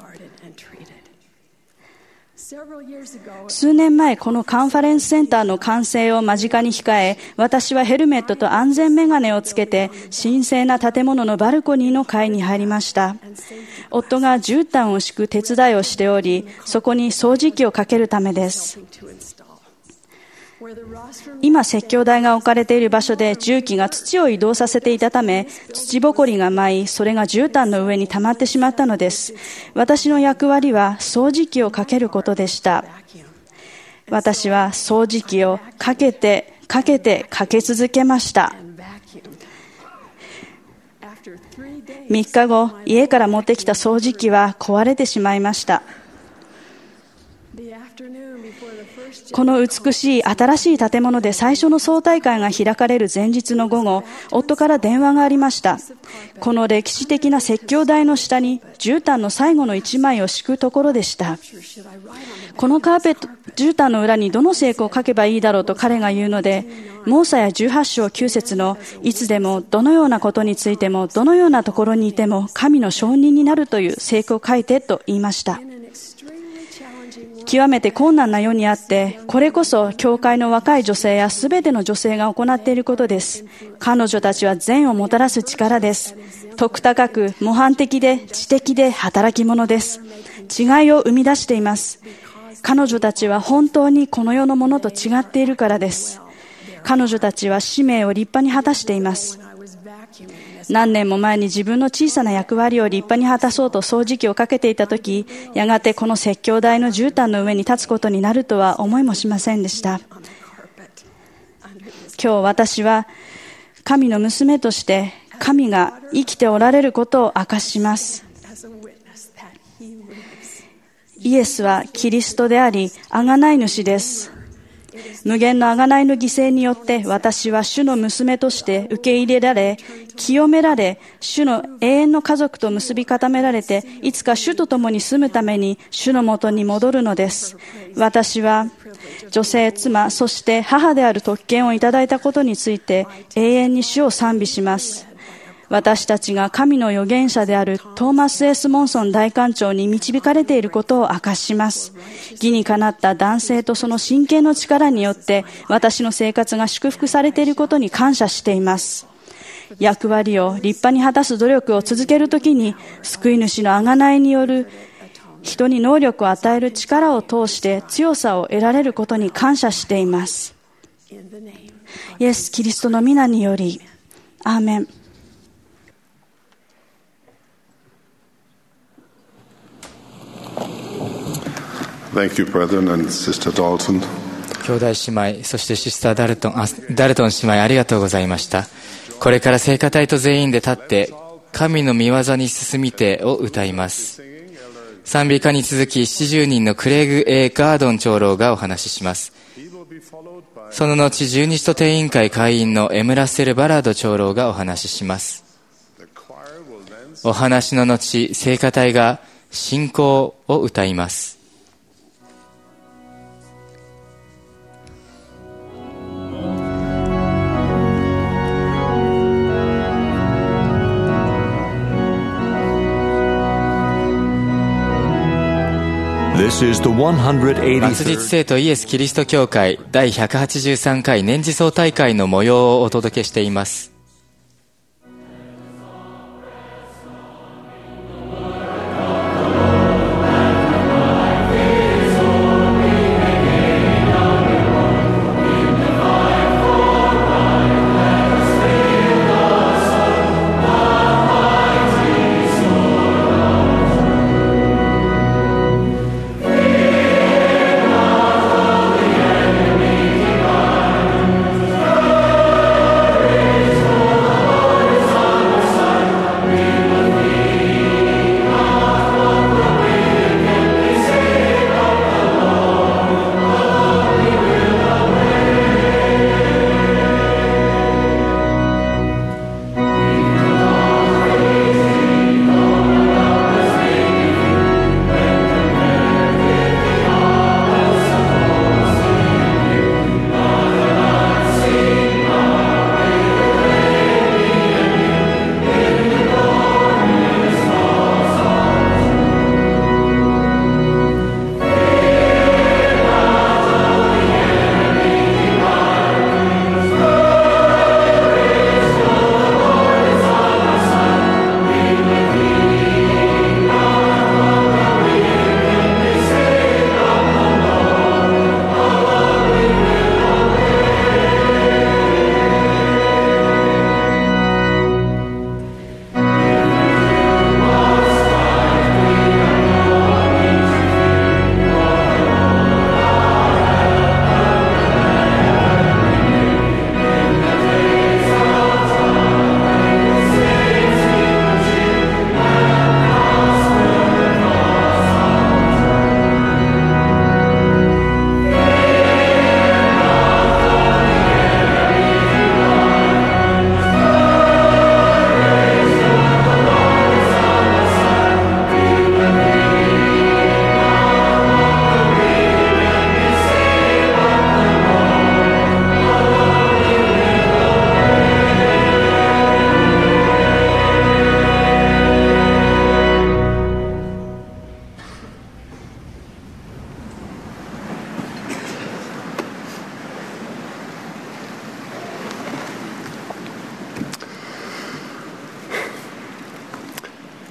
数年前、このカンファレンスセンターの完成を間近に控え、私はヘルメットと安全メガネをつけて神聖な建物のバルコニーの階に入りました。夫が絨毯を敷く手伝いをしており、そこに掃除機をかけるためです。今説教台が置かれている場所で重機が土を移動させていたため、土ぼこりが舞い、それが絨毯の上に溜まってしまったのです。私の役割は掃除機をかけることでした。私は掃除機をかけてかけてかけ続けました。みっかご、家から持ってきた掃除機は壊れてしまいました。この美しい新しい建物で最初の総体会が開かれる前日の午後、夫から電話がありました。この歴史的な説教台の下に絨毯の最後の一枚を敷くところでした。このカーペット、絨毯の裏にどの聖句を書けばいいだろうと彼が言うので、モーサやじゅうはち章きゅう節のいつでもどのようなことについてもどのようなところにいても神の証人になるという聖句を書いてと言いました。 極めて困難な世にあって、これこそ教会の若い女性やすべての女性が行っていることです。彼女たちは善をもたらす力です。徳高く、模範的で、知的で働き者です。違いを生み出しています。彼女たちは本当にこの世のものと違っているからです。彼女たちは使命を立派に果たしています。何年も前に自分の小さな役割を立派に果たそうと掃除機をかけていたとき、やがてこの説教台の絨毯の上に立つことになるとは思いもしませんでした。今日私は神の娘として神が生きておられることを明かします。イエスはキリストであり、贖い主です。無限の贖いの犠牲によって私は主の娘として受け入れられ、清められ、主の永遠の家族と結び固められて、いつか主と共に住むために主のもとに戻るのです。私は女性、妻、そして母である特権をいただいたことについて永遠に主を賛美します。私たちが神の預言者であるトーマス・エス・モンソン大官長に導かれていることを明かします。義にかなった男性とその神経の力によって私の生活が祝福されていることに感謝しています。役割を立派に果たす努力を続けるときに、救い主の贖いによる人に能力を与える力を通して強さを得られることに感謝しています。イエス・キリストの皆により、アーメン。 Thank you, brethren and Sister Dalton. 兄弟姉妹、そしてシスターダルトン、あ、ダルトン姉妹ありがとうございました。これから聖歌隊と全員で立って、神の御業に進みてを歌います。賛美歌に続き、ななじゅうにんのクレイグ・ A ・ガードン長老がお話しします。その後、十二使徒定員会会員のエム・ラッセル・バラード長老がお話しします。お話の後、聖歌隊が信仰を歌います。 This is the 末日聖徒イエス・キリスト教会だいひゃくはちじゅうさんかい年次総大会の模様をお届けしています。 Praise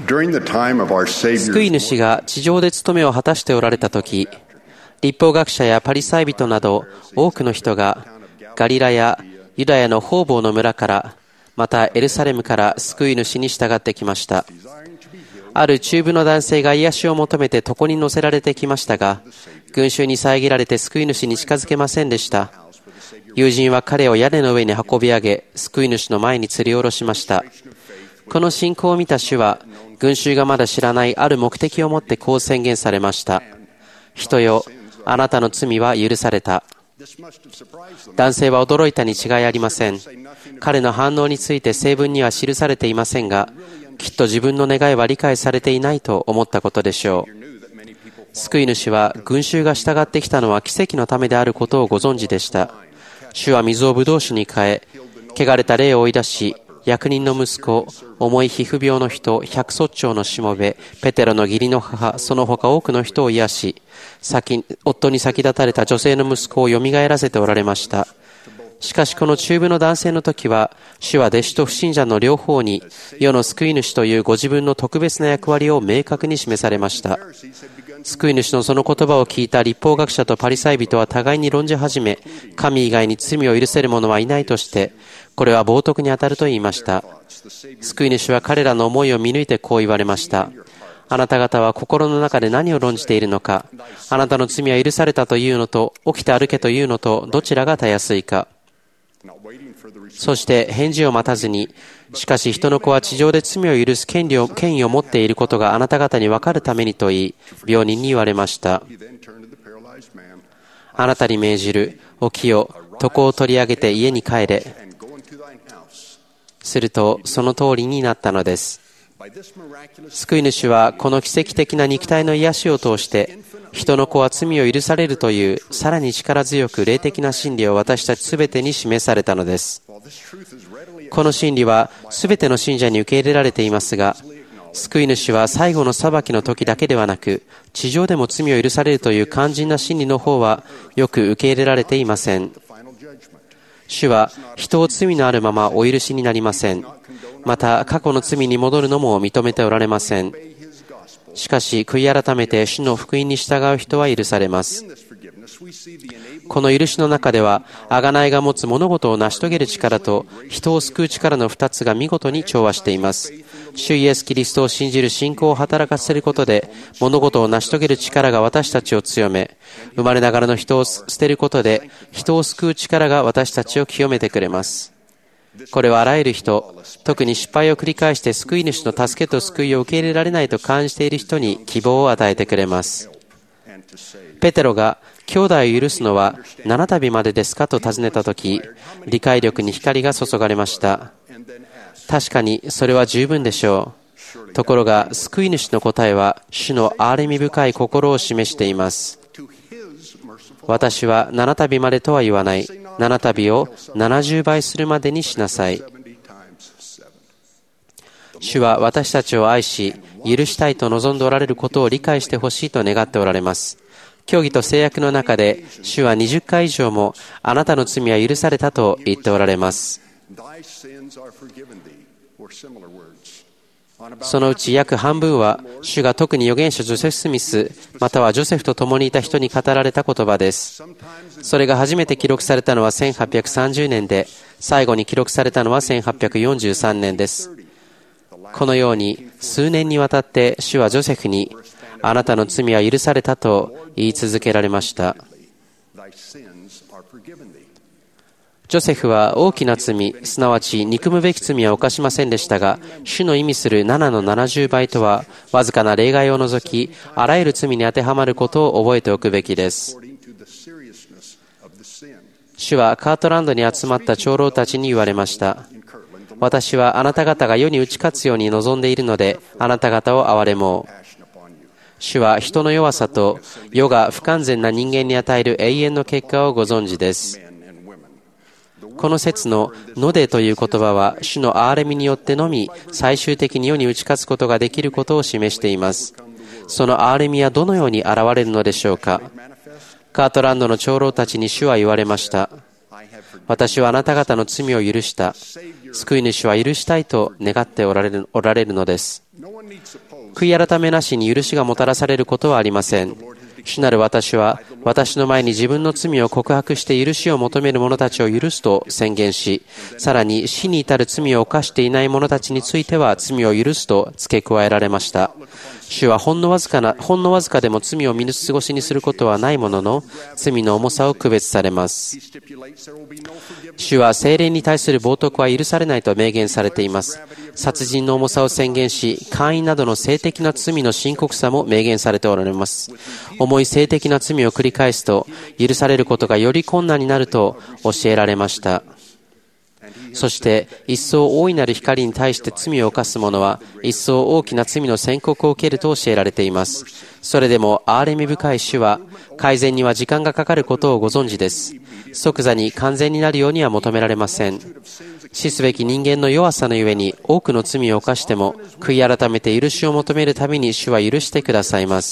救い主が地上で務めを果たしておられたとき、律法学者やパリサイ人など多くの人がガリラやユダヤの方々の村から、またエルサレムから救い主に従ってきました。ある中部の男性が癒しを求めて床に乗せられてきましたが、群衆に遮られて救い主に近づけませんでした。友人は彼を屋根の上に運び上げ、救い主の前に吊り下ろしました。この信仰を見た主は、群衆がまだ知らないある目的を持ってこう宣言されました。人よ、あなたの罪は許された。男性は驚いたに違いありません。彼の反応について正文には記されていませんが、きっと自分の願いは理解されていないと思ったことでしょう。救い主は群衆が従ってきたのは奇跡のためであることをご存知でした。主は水をブドウ酒に変え、汚れた霊を追い出し、役人の息子、重い皮膚病の人、百卒長のしもべ、ペテロの義理の母、その他多くの人を癒し、先夫に先立たれた女性の息子をよみがえらせておられました。しかしこの中部の男性の時は、主は弟子と不信者の両方に世の救い主というご自分の特別な役割を明確に示されました。救い主のその言葉を聞いた律法学者とパリサイ人は互いに論じ始め、神以外に罪を許せる者はいないとして、これは冒涜にあたると言いました。救い主は彼らの思いを見抜いてこう言われました。あなた方は心の中で何を論じているのか。あなたの罪は許されたというのと、起きて歩けというのと、どちらがたやすいか。そして返事を待たずに、しかし人の子は地上で罪を許す権利を、権威を持っていることがあなた方に分かるためにと言い、病人に言われました。あなたに命じる、起きよ、床を取り上げて家に帰れ。すると、その通りになったのです。救い主はこの奇跡的な肉体の癒しを通して、人の子は罪を許されるというさらに力強く霊的な真理を私たちすべてに示されたのです。この真理はすべての信者に受け入れられていますが、救い主は最後の裁きの時だけではなく、地上でも罪を許されるという肝心な真理の方はよく受け入れられていません。主は人を罪のあるままお許しになりません。また過去の罪に戻るのも認めておられません。しかし悔い改めて主の福音に従う人は許されます。この許しの中では、贖いが持つ物事を成し遂げる力と人を救う力の二つが見事に調和しています。主イエス・キリストを信じる信仰を働かせることで、物事を成し遂げる力が私たちを強め、生まれながらの人を捨てることで、人を救う力が私たちを清めてくれます。これはあらゆる人、特に失敗を繰り返して救い主の助けと救いを受け入れられないと感じている人に希望を与えてくれます。ペテロが兄弟を許すのは七度までですかと尋ねたとき、理解力に光が注がれました。確かにそれは十分でしょう。ところが救い主の答えは主の憐れみ深い心を示しています。私は七度までとは言わない。七度を七十倍するまでにしなさい。主は私たちを愛し、許したいと望んでおられることを理解してほしいと願っておられます。教義と制約の中で、主はにじゅっかい以上もあなたの罪は許されたと言っておられます。そのうち約半分は、主が特に預言者ジョセフ・スミス、またはジョセフと共にいた人に語られた言葉です。それが初めて記録されたのはせんはっぴゃくさんじゅうねんで、最後に記録されたのはせんはっぴゃくよんじゅうさんねんです。このように、数年にわたって主はジョセフに、あなたの罪は許されたと言い続けられました。ジョセフは大きな罪、すなわち憎むべき罪は犯しませんでしたが、主の意味するななのななじゅうばいとは、わずかな例外を除き、あらゆる罪に当てはまることを覚えておくべきです。主はカートランドに集まった長老たちに言われました。私はあなた方が世に打ち勝つように望んでいるので、あなた方を憐れもう。主は人の弱さと世が不完全な人間に与える永遠の結果をご存知です。この説ののでという言葉は主の憐れみによってのみ最終的に世に打ち勝つことができることを示しています。その憐れみはどのように現れるのでしょうか。カートランドの長老たちに主は言われました。私はあなた方の罪を許した。救い主は許したいと願っておられる、おられるのです。 悔い改めなしに許しがもたらされることはありません。主なる私は、私の前に自分の罪を告白して許しを求める者たちを許すと宣言し、さらに死に至る罪を犯していない者たちについては罪を許すと付け加えられました。主はほんのわずかな、ほんのわずかでも罪を見過ごしにすることはないものの、罪の重さを区別されます。主は聖霊に対する冒涜は許されないと明言されています。殺人の重さを宣言し、姦淫などの性的な罪の深刻さも明言されておられます。重い性的な罪を繰り返すと、許されることがより困難になると教えられました。そして、一層大いなる光に対して罪を犯す者は、一層大きな罪の宣告を受けると教えられています。それでも、憐れみ深い主は、改善には時間がかかることをご存知です。即座に完全になるようには求められません。死すべき人間の弱さのゆえに、多くの罪を犯しても、悔い改めて許しを求めるたびに主は許してくださいます。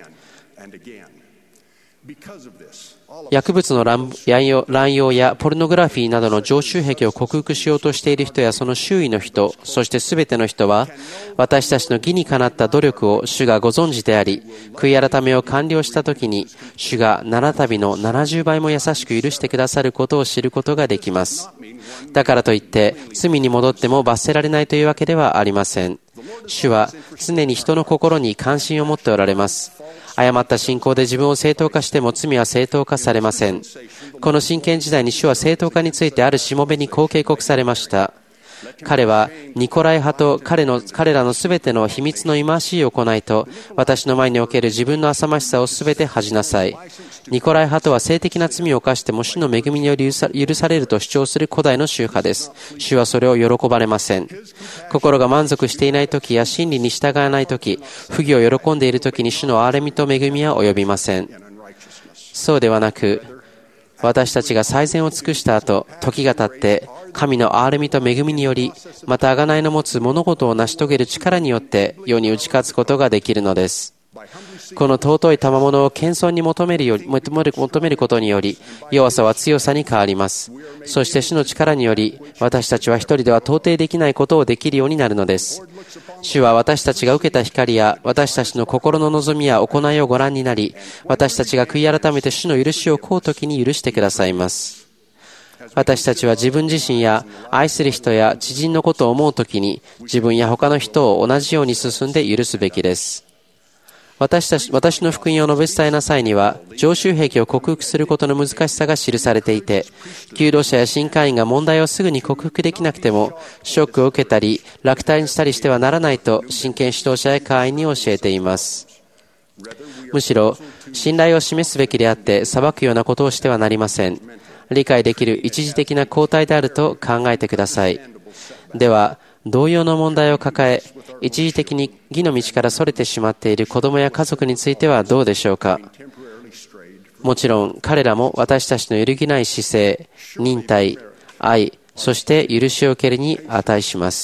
薬物の乱用やポルノグラフィーなどの常習癖を克服しようとしている人やその周囲の人、そしてすべての人は、私たちの義にかなった努力を主がご存知であり、悔い改めを完了したときに、主が七度のななじゅうばいも優しく許してくださることを知ることができます。だからといって、罪に戻っても罰せられないというわけではありません。主は常に人の心に関心を持っておられます。誤った信仰で自分を正当化しても罪は正当化されません。この真剣時代に主は正当化についてあるしもべにこう警告されました。彼はニコライ派と彼の彼らのすべての秘密の忌まわしい行いと私の前における自分の浅ましさをすべて恥じなさい。ニコライ派とは性的な罪を犯しても主の恵みにより許されると主張する古代の宗派です。主はそれを喜ばれません。心が満足していないときや真理に従わないとき、不義を喜んでいるときに主の憐れみと恵みは及びません。そうではなく、私たちが最善を尽くした後、時が経って、神の憐れみと恵みにより、また贖いの持つ物事を成し遂げる力によって、世に打ち勝つことができるのです。この尊い賜物を謙遜に求めるより、求める、求めることにより、弱さは強さに変わります。そして主の力により、私たちは一人では到底できないことをできるようになるのです。主は私たちが受けた光や私たちの心の望みや行いをご覧になり、私たちが悔い改めて主の許しを請うときに許してくださいます。私たちは自分自身や愛する人や知人のことを思うときに、自分や他の人を同じように進んで許すべきです。私たち、私の福音を述べ伝えな際には、常習癖を克服することの難しさが記されていて、求道者や新会員が問題をすぐに克服できなくても、ショックを受けたり、落胆したりしてはならないと、真剣指導者や会員に教えています。むしろ、信頼を示すべきであって、裁くようなことをしてはなりません。理解できる一時的な交代であると考えてください。では、同様の問題を抱え、一時的に義の道からそれてしまっている子供や家族についてはどうでしょうか。もちろん彼らも私たちの揺るぎない姿勢、忍耐、愛、そして許しを受けるに値します。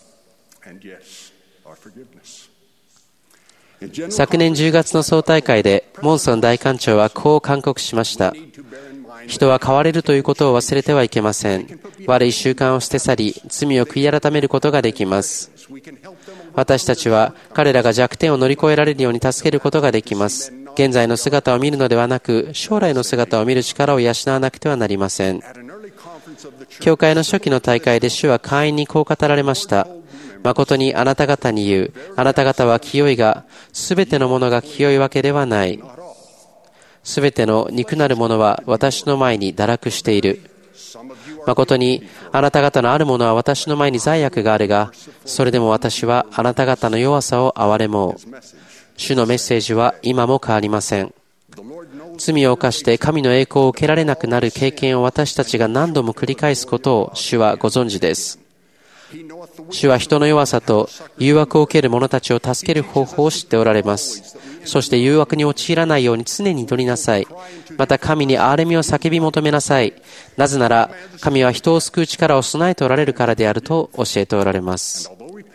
昨年じゅうがつの総大会でモンソン大官長はこう勧告しました。人は変われるということを忘れてはいけません。悪い習慣を捨て去り、罪を悔い改めることができます。私たちは彼らが弱点を乗り越えられるように助けることができます。現在の姿を見るのではなく、将来の姿を見る力を養わなくてはなりません。教会の初期の大会で主は会員にこう語られました。誠にあなた方に言う。あなた方は清いが、すべてのものが清いわけではない。すべての肉なるものは私の前に堕落している。誠にあなた方のあるものは私の前に罪悪があるが、それでも私はあなた方の弱さを憐れもう。主のメッセージは今も変わりません。罪を犯して神の栄光を受けられなくなる経験を私たちが何度も繰り返すことを主はご存知です。主は人の弱さと誘惑を受ける者たちを助ける方法を知っておられます。そして誘惑に陥らないように常に祈りなさい。また神に憐れみを叫び求めなさい。なぜなら神は人を救う力を備えておられるからであると教えておられます。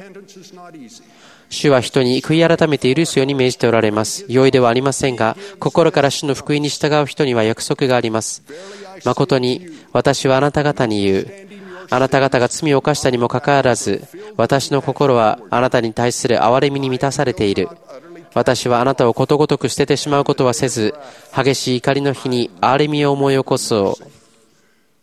主は人に悔い改めて許すように命じておられます。容易ではありませんが、心から主の福音に従う人には約束があります。誠に私はあなた方に言う。 あなた方が罪を犯したにもかかわらず、私の心はあなたに対する憐れみに満たされている。私はあなたをことごとく捨ててしまうことはせず、激しい怒りの日に憐れみを思い起こそう。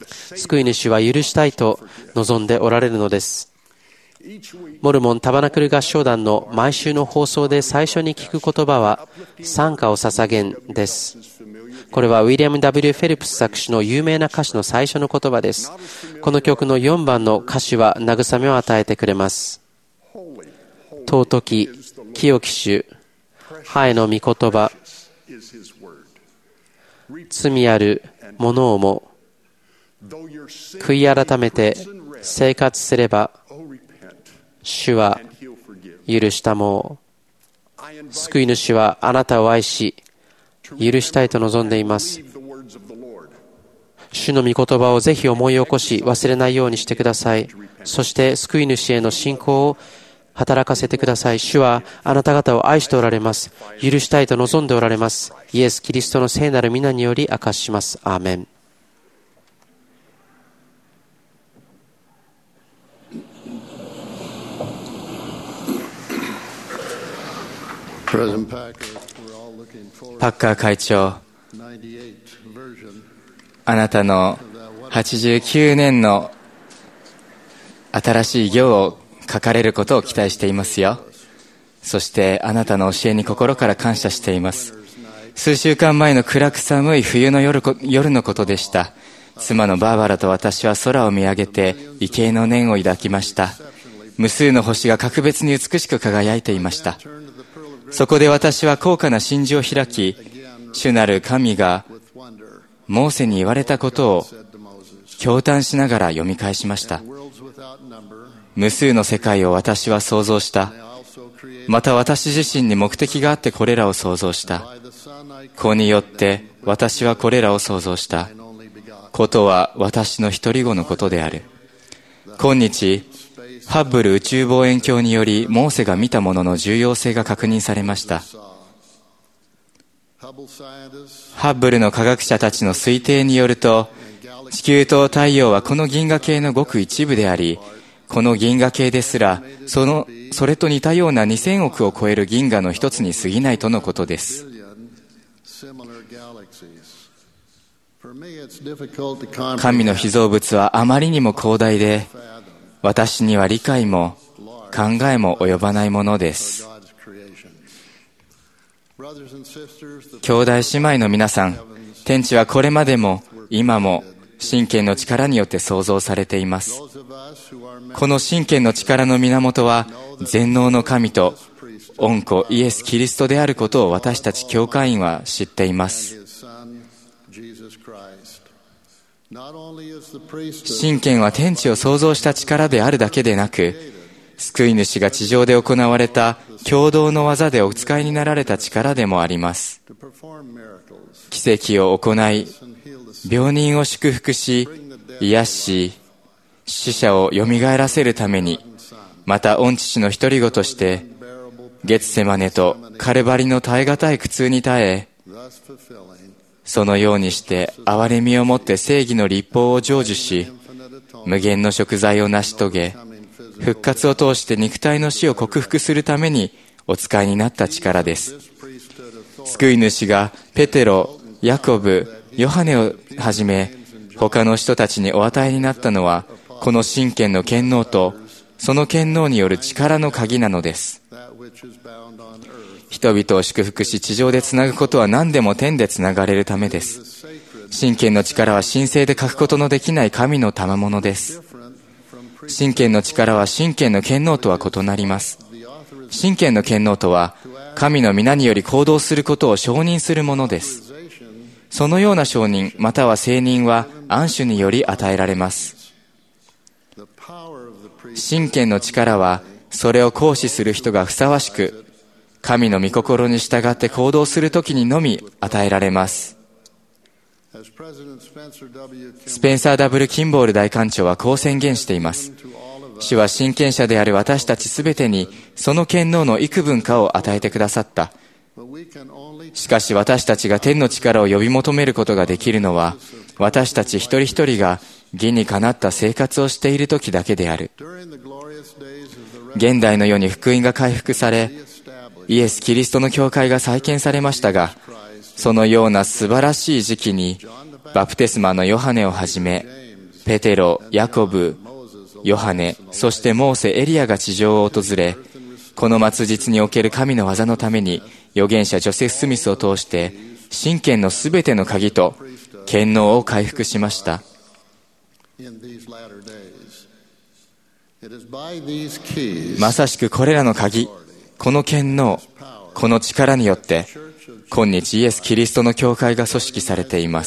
救い主は許したいと望んでおられるのです。モルモンタバナクル合唱団の毎週の放送で最初に聞く言葉は、賛歌を捧げんです。これはウィリアム ダブリュー フェルプス作詞の有名な歌詞の最初の言葉です。この曲のよんばんの歌詞は慰めを与えてくれます。尊き、清き主、ハエの御言葉、罪ある者をも悔い改めて生活すれば、主は許したもう。救い主はあなたを愛し、許したいと望んでいます。主の御言葉をぜひ思い起こし、忘れないようにしてください。そして救い主への信仰を働かせてください。主はあなた方を愛しておられます。許したいと望んでおられます。イエス・キリストの聖なる皆により明かします。アーメン。 パッカー会長、あなたのはちじゅうきゅうねんの新しい行を書かれることを期待していますよ。そしてあなたの教えに心から感謝しています。数週間前の暗く寒い冬の 夜, 夜のことでした。妻のバーバラと私は空を見上げて畏敬の念を抱きました。無数の星が格別に美しく輝いていました。そこで私は高価な真珠を開き、主なる神がモーセに言われたことを驚嘆しながら読み返しました。無数の世界を私は創造した。また私自身に目的があってこれらを創造した。子によって私はこれらを創造した。ことは私の独り子のことである。今日、ハッブル宇宙望遠鏡によりモーセが見たものの重要性が確認されました。ハッブルの科学者たちの推定によると、地球と太陽はこの銀河系のごく一部であり、この銀河系ですら、その、それと似たようなにせんおくを超える銀河の一つに過ぎないとのことです。神の被造物はあまりにも広大で、私には理解も考えも及ばないものです。兄弟姉妹の皆さん、天地はこれまでも今も神権の力によって創造されています。この神権の力の源は全能の神と御子イエス・キリストであることを私たち教会員は知っています。神権は天地を創造した力であるだけでなく、救い主が地上で行われた共同の技でお使いになられた力でもあります。奇跡を行い、病人を祝福し、癒し、死者をよみがえらせるために、また御父の独り子として、ゲツセマネとカルバリの耐え難い苦痛に耐え、そのようにして憐れみをもって正義の律法を成就し、無限の贖罪を成し遂げ、復活を通して肉体の死を克服するためにお使いになった力です。救い主がペテロ、ヤコブ、ヨハネをはじめ他の人たちにお与えになったのは、この神権の権能とその権能による力の鍵なのです。人々を祝福し地上でつなぐことは何でも天でつながれるためです。神権の力は神聖で欠くことのできない神の賜物です。神権の力は神権の権能とは異なります。神権の権能とは神の皆により行動することを承認するものです。そのような承認または承認は安守により与えられます。神権の力はそれを行使する人がふさわしく、神の御心に従って行動するときにのみ与えられます。スペンサー・ダブル・キンボール大官長はこう宣言しています。主は親権者である私たちすべてにその権能の幾分かを与えてくださった。しかし私たちが天の力を呼び求めることができるのは、私たち一人一人が義にかなった生活をしている時だけである。現代の世に福音が回復され、イエス・キリストの教会が再建されましたが、そのような素晴らしい時期に、バプテスマのヨハネをはじめ、ペテロ、ヤコブ、ヨハネ、そしてモーセ、エリアが地上を訪れ、この末日における神の技のために、預言者ジョセフ・スミスを通して、神権のすべての鍵と権能を回復しました。まさしくこれらの鍵、この権能、この力によって、今日イエス・キリストの教会が組織されています。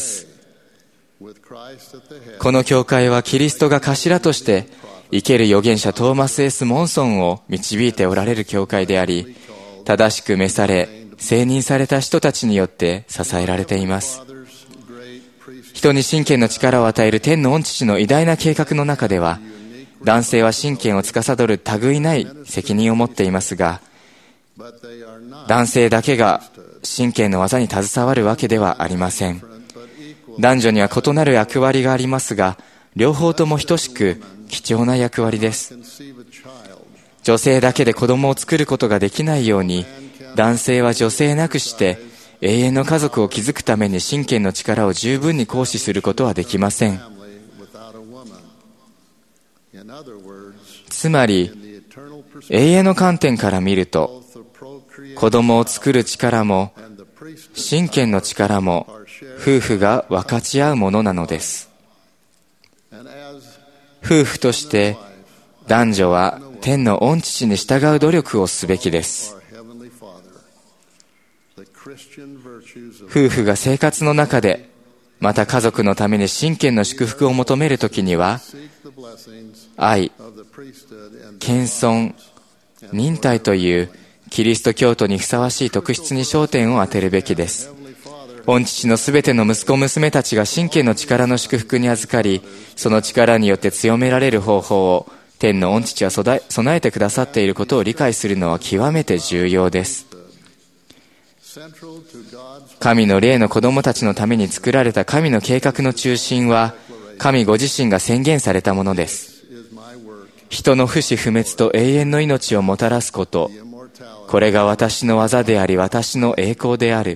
この教会はキリストが頭として生ける預言者トーマス・エス・モンソンを導いておられる教会であり、正しく召され聖任された人たちによって支えられています。人に神権の力を与える天の御父の偉大な計画の中では、男性は神権を司る類いない責任を持っていますが、男性だけが神権の技に携わるわけではありません。男女には異なる役割がありますが、両方とも等しく貴重な役割です。女性だけで子供を作ることができないように、男性は女性なくして永遠の家族を築くために神権の力を十分に行使することはできません。つまり、永遠の観点から見ると、子供を作る力も神権の力も夫婦が分かち合うものなのです。夫婦として男女は天の御父に従う努力をすべきです。夫婦が生活の中で、また家族のために神権の祝福を求めるときには、愛、謙遜、忍耐というキリスト教徒にふさわしい特質に焦点を当てるべきです。御父のすべての息子娘たちが神権の力の祝福に預かり、その力によって強められる方法を天の御父は備えてくださっていることを理解するのは極めて重要です。神の霊の子供たちのために作られた神の計画の中心は、神ご自身が宣言されたものです。人の不死不滅と永遠の命をもたらすこと、これが私の技であり、私の栄光である。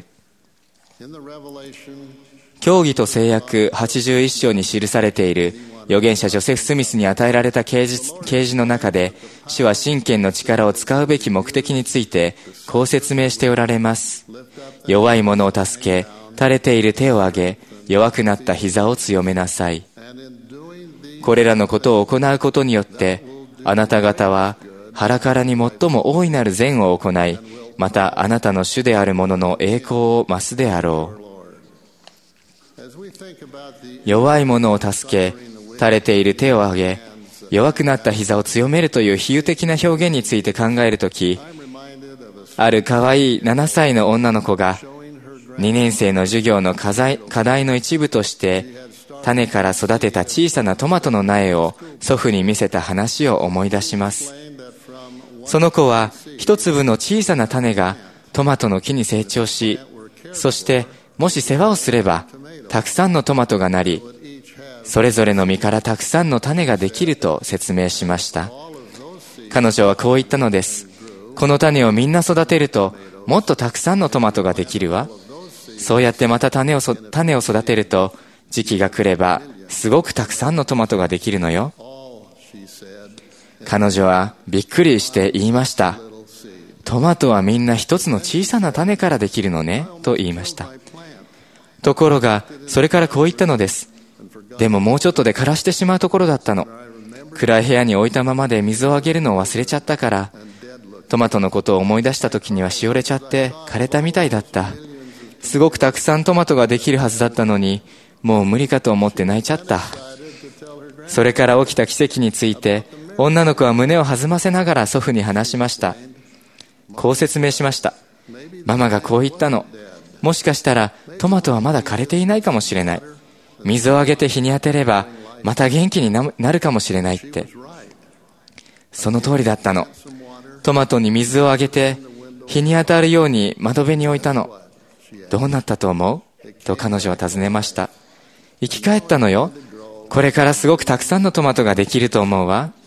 教義と誓約はちじゅういっ章に記されている預言者ジョセフ・スミスに与えられた啓示、啓示の中で、主は神権の力を使うべき目的についてこう説明しておられます。弱い者を助け、垂れている手を挙げ、弱くなった膝を強めなさい。これらのことを行うことによって、あなた方は腹からに最も大いなる善を行い、またあなたの主である者の栄光を増すであろう。弱い者を助け、垂れている手を挙げ、弱くなった膝を強めるという比喩的な表現について考えるとき、ある可愛いななさいの女の子がにねん生の授業の課題、課題の一部として、種から育てた小さなトマトの苗を祖父に見せた話を思い出します。その子は一粒の小さな種がトマトの木に成長し、そしてもし世話をすればたくさんのトマトがなり、それぞれの実からたくさんの種ができると説明しました。彼女はこう言ったのです。この種をみんな育てるともっとたくさんのトマトができるわ。そうやってまた種をそ、種を育てると時期が来ればすごくたくさんのトマトができるのよ。彼女はびっくりして言いました。トマトはみんな一つの小さな種からできるのね、と言いました。ところがそれからこう言ったのです。でももうちょっとで枯らしてしまうところだったの。暗い部屋に置いたままで水をあげるのを忘れちゃったから、トマトのことを思い出した時にはしおれちゃって枯れたみたいだった。すごくたくさんトマトができるはずだったのに、もう無理かと思って泣いちゃった。それから起きた奇跡について、女の子は胸を弾ませながら祖父に話しました。こう説明しました。ママがこう言ったの。もしかしたらトマトはまだ枯れていないかもしれない。水をあげて日に当てればまた元気になるかもしれないって。その通りだったの。トマトに水をあげて日に当たるように窓辺に置いたの。どうなったと思う？と彼女は尋ねました。生き返ったのよ。 これからすごくたくさんのトマトができると思うわ。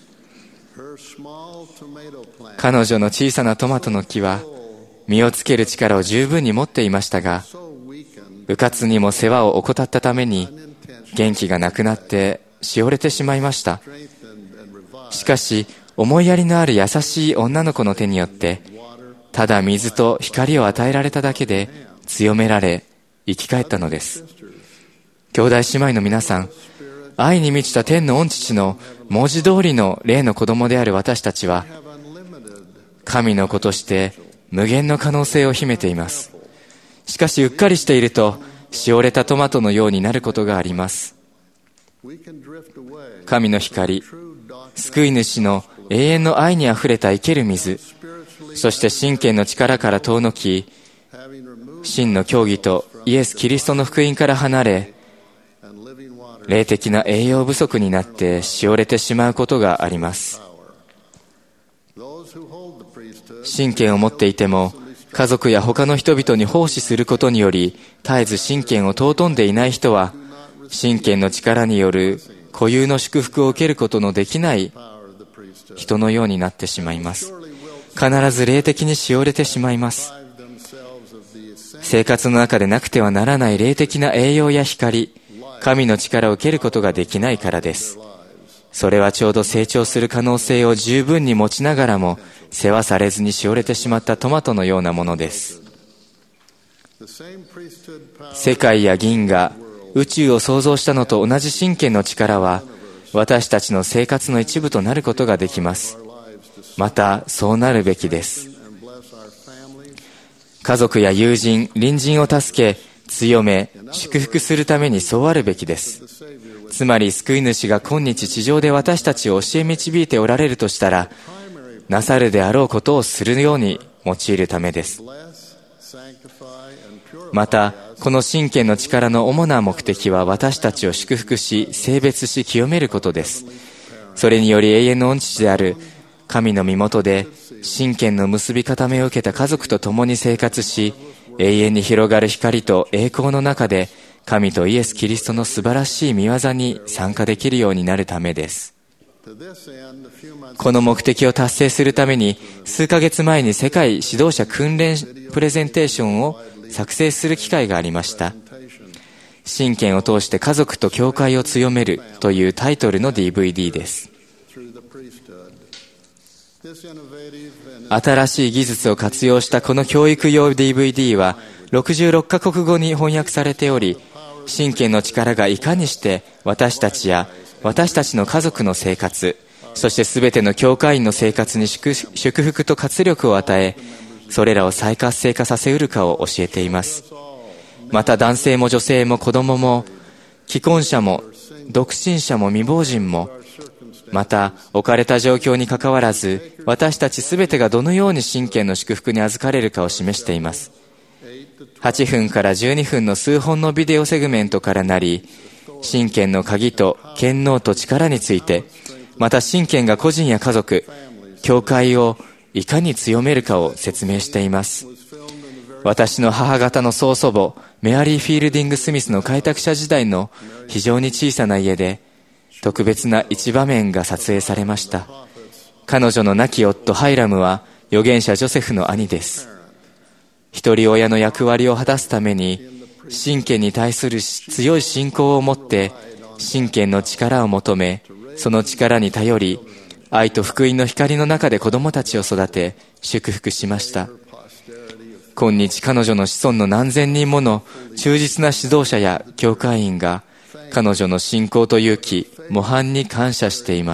彼女の小さなトマトの木は実をつける力を十分に持っていましたが、うかつにも世話を怠ったために元気がなくなってしおれてしまいました。しかし思いやりのある優しい女の子の手によって、ただ水と光を与えられただけで強められ生き返ったのです。兄弟姉妹の皆さん、愛に満ちた天の御父の文字通りの霊の子供である私たちは、神の子として無限の可能性を秘めています。しかしうっかりしていると、しおれたトマトのようになることがあります。神の光、救い主の永遠の愛にあふれた生ける水、そして真剣の力から遠のき、真の教義とイエス・キリストの福音から離れ、霊的な栄養不足になってしおれてしまうことがあります。真剣を持っていても、家族や他の人々に奉仕することにより絶えず真剣を尊んでいない人は、真剣の力による固有の祝福を受けることのできない人のようになってしまいます。必ず霊的にしおれてしまいます。生活の中でなくてはならない霊的な栄養や光、神の力を受けることができないからです。それはちょうど成長する可能性を十分に持ちながらも世話されずにしおれてしまったトマトのようなものです。世界や銀河、宇宙を創造したのと同じ真剣の力は私たちの生活の一部となることができます。またそうなるべきです。家族や友人、隣人を助け、強め、祝福するためにそうあるべきです。つまり救い主が今日地上で私たちを教え導いておられるとしたら、なさるであろうことをするように用いるためです。またこの真剣の力の主な目的は、私たちを祝福し聖別し清めることです。それにより永遠の御父である神の身元で真剣の結び固めを受けた家族と共に生活し、永遠に広がる光と栄光の中で神とイエス・キリストの素晴らしい御業に参加できるようになるためです。この目的を達成するために、数ヶ月前に世界指導者訓練プレゼンテーションを作成する機会がありました。真剣を通して家族と教会を強めるというタイトルの ディーブイディー です。新しい技術を活用したこの教育用 ディーブイディー はろくじゅうろっカ国語に翻訳されており、真剣の力がいかにして私たちや私たちの家族の生活、そして全ての教会員の生活に祝福と活力を与え、それらを再活性化させうるかを教えています。また男性も女性も子供も既婚者も独身者も未亡人も、また置かれた状況にかかわらず、私たちすべてがどのように真剣の祝福に預かれるかを示しています。はちふんからじゅうにふんの数本のビデオセグメントからなり、真剣の鍵と権能と力について、また真剣が個人や家族、教会をいかに強めるかを説明しています。私の母方の曽祖母メアリー・フィールディング・スミスの開拓者時代の非常に小さな家で、特別な一場面が撮影されました。彼女の亡き夫ハイラムは預言者ジョセフの兄です。一人親の役割を果たすために、真剣に対する強い信仰を持って真剣の力を求め、その力に頼り、愛と福音の光の中で子供たちを育て祝福しました。今日彼女の子孫の何千人もの忠実な指導者や教会員が彼女の信仰と勇気、模範に感謝しています。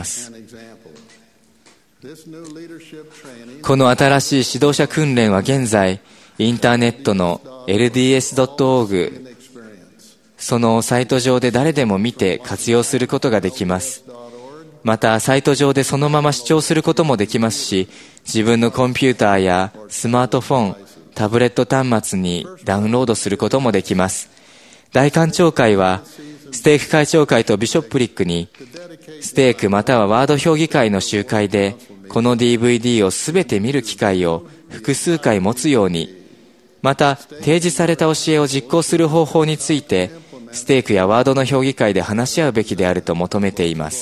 この新しい指導者訓練は現在インターネットの エルディーエスドットオーグ そのサイト上で誰でも見て活用することができます。またサイト上でそのまま視聴することもできますし、自分のコンピューターやスマートフォン、タブレット端末にダウンロードすることもできます。大官庁会はステーク会長会とビショップリックにステークまたはワード評議会の集会でこの ディーブイディー をすべて見る機会を複数回持つように、また提示された教えを実行する方法についてステークやワードの評議会で話し合うべきであると求めています。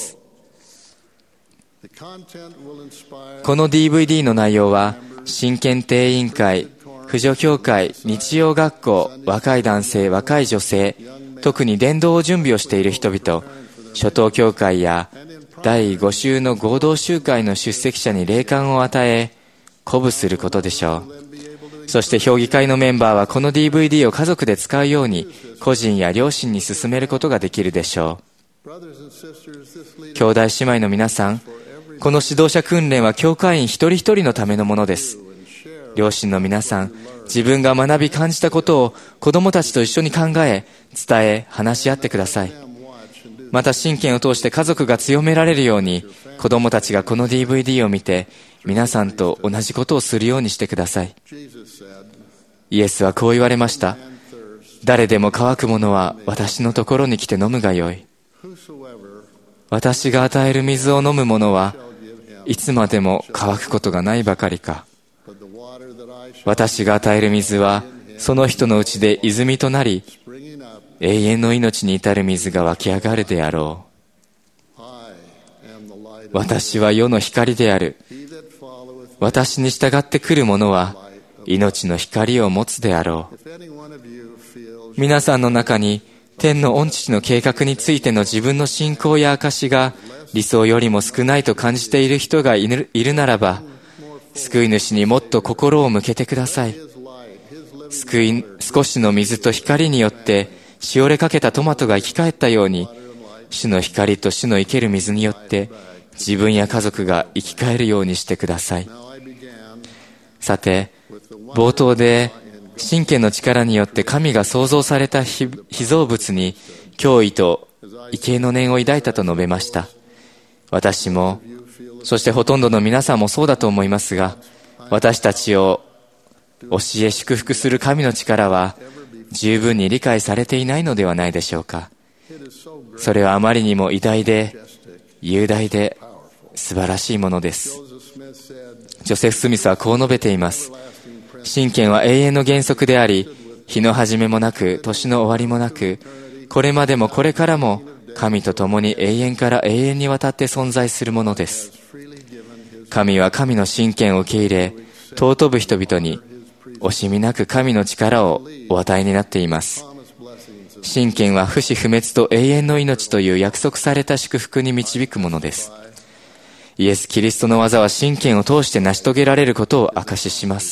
この ディーブイディー の内容は、新検定委員会、扶助協会、日曜学校、若い男性、若い女性、特に伝道を準備をしている人々、初等教会やだいご週の合同集会の出席者に霊感を与え、鼓舞することでしょう。そして評議会のメンバーはこの ディーブイディー を家族で使うように、個人や両親に勧めることができるでしょう。兄弟姉妹の皆さん、この指導者訓練は教会員一人一人のためのものです。両親の皆さん、自分が学び感じたことを子供たちと一緒に考え、伝え、話し合ってください。また信献を通して家族が強められるように、子供たちがこの ディーブイディー を見て、皆さんと同じことをするようにしてください。イエスはこう言われました。誰でも乾くものは私のところに来て飲むがよい。私が与える水を飲む者はいつまでも乾くことがないばかりか。私が与える水はその人のうちで泉となり、永遠の命に至る水が湧き上がるであろう。私は世の光である。私に従ってくる者は命の光を持つであろう。皆さんの中に天の御父の計画についての自分の信仰や証が理想よりも少ないと感じている人がいる、いるならば、救い主にもっと心を向けてください。救い、少しの水と光によってしおれかけたトマトが生き返ったように、主の光と主の生ける水によって自分や家族が生き返るようにしてください。さて、冒頭で神経の力によって神が創造された被造物に驚異と畏敬の念を抱いたと述べました。私も、そしてほとんどの皆さんもそうだと思いますが、私たちを教え祝福する神の力は十分に理解されていないのではないでしょうか。それはあまりにも偉大で雄大で素晴らしいものです。ジョセフ・スミスはこう述べています。神権は永遠の原則であり、日の始めもなく年の終わりもなく、これまでもこれからも神と共に永遠から永遠にわたって存在するものです。神は神の神権を受け入れ、尊ぶ人々に惜しみなく神の力をお与えになっています。神権は不死不滅と永遠の命という約束された祝福に導くものです。イエス・キリストの技は神権を通して成し遂げられることを証しします。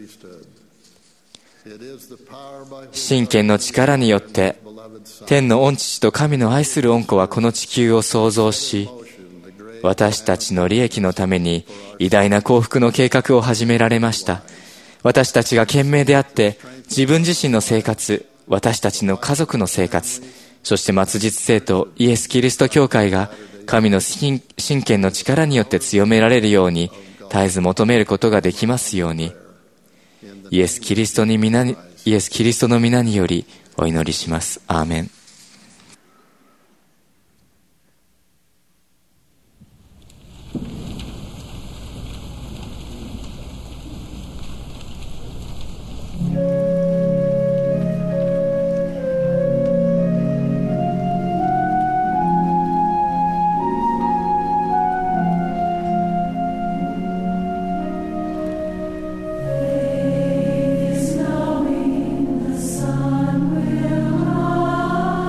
神権の力によって天の御父と神の愛する御子はこの地球を創造し、私たちの利益のために偉大な幸福の計画を始められました。私たちが賢明であって自分自身の生活、私たちの家族の生活、そして末日生徒イエス・キリスト教会が神の神権の力によって強められるように絶えず求めることができますように、イエス・キリストに皆にイエス・キリストの皆によりお祈りします。アーメン。 Is knowing the sun will rise.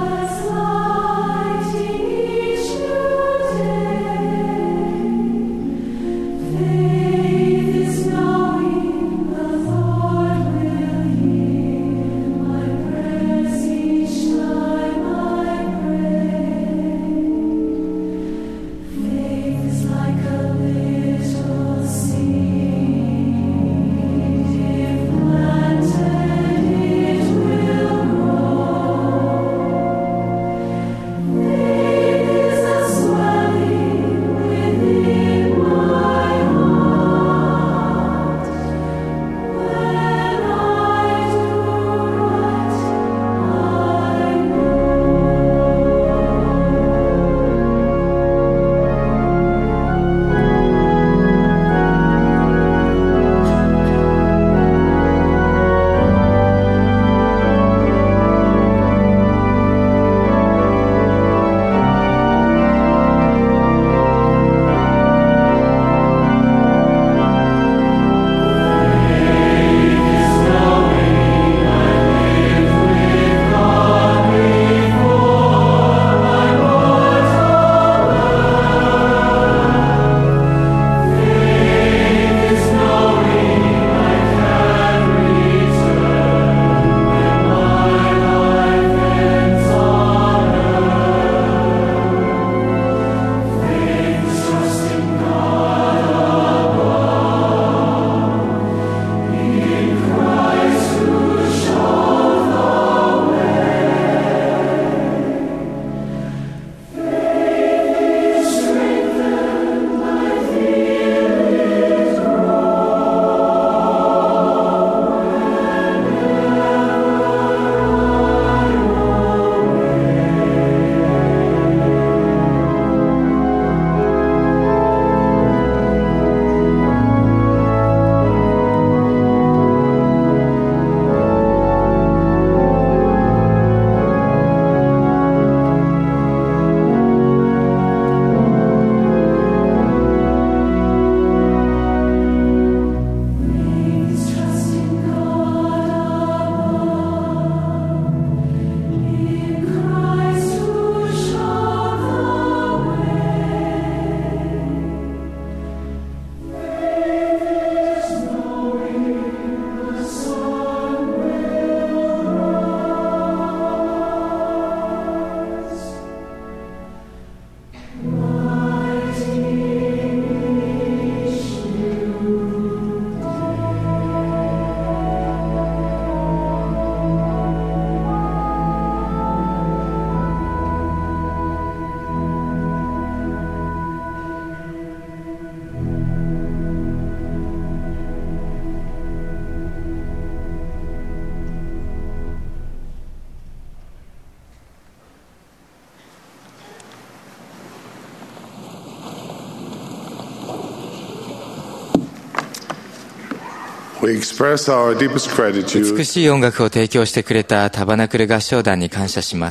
We express our deepest gratitude. 美しい音楽を提供してくれたタバナクル合唱団に感謝します。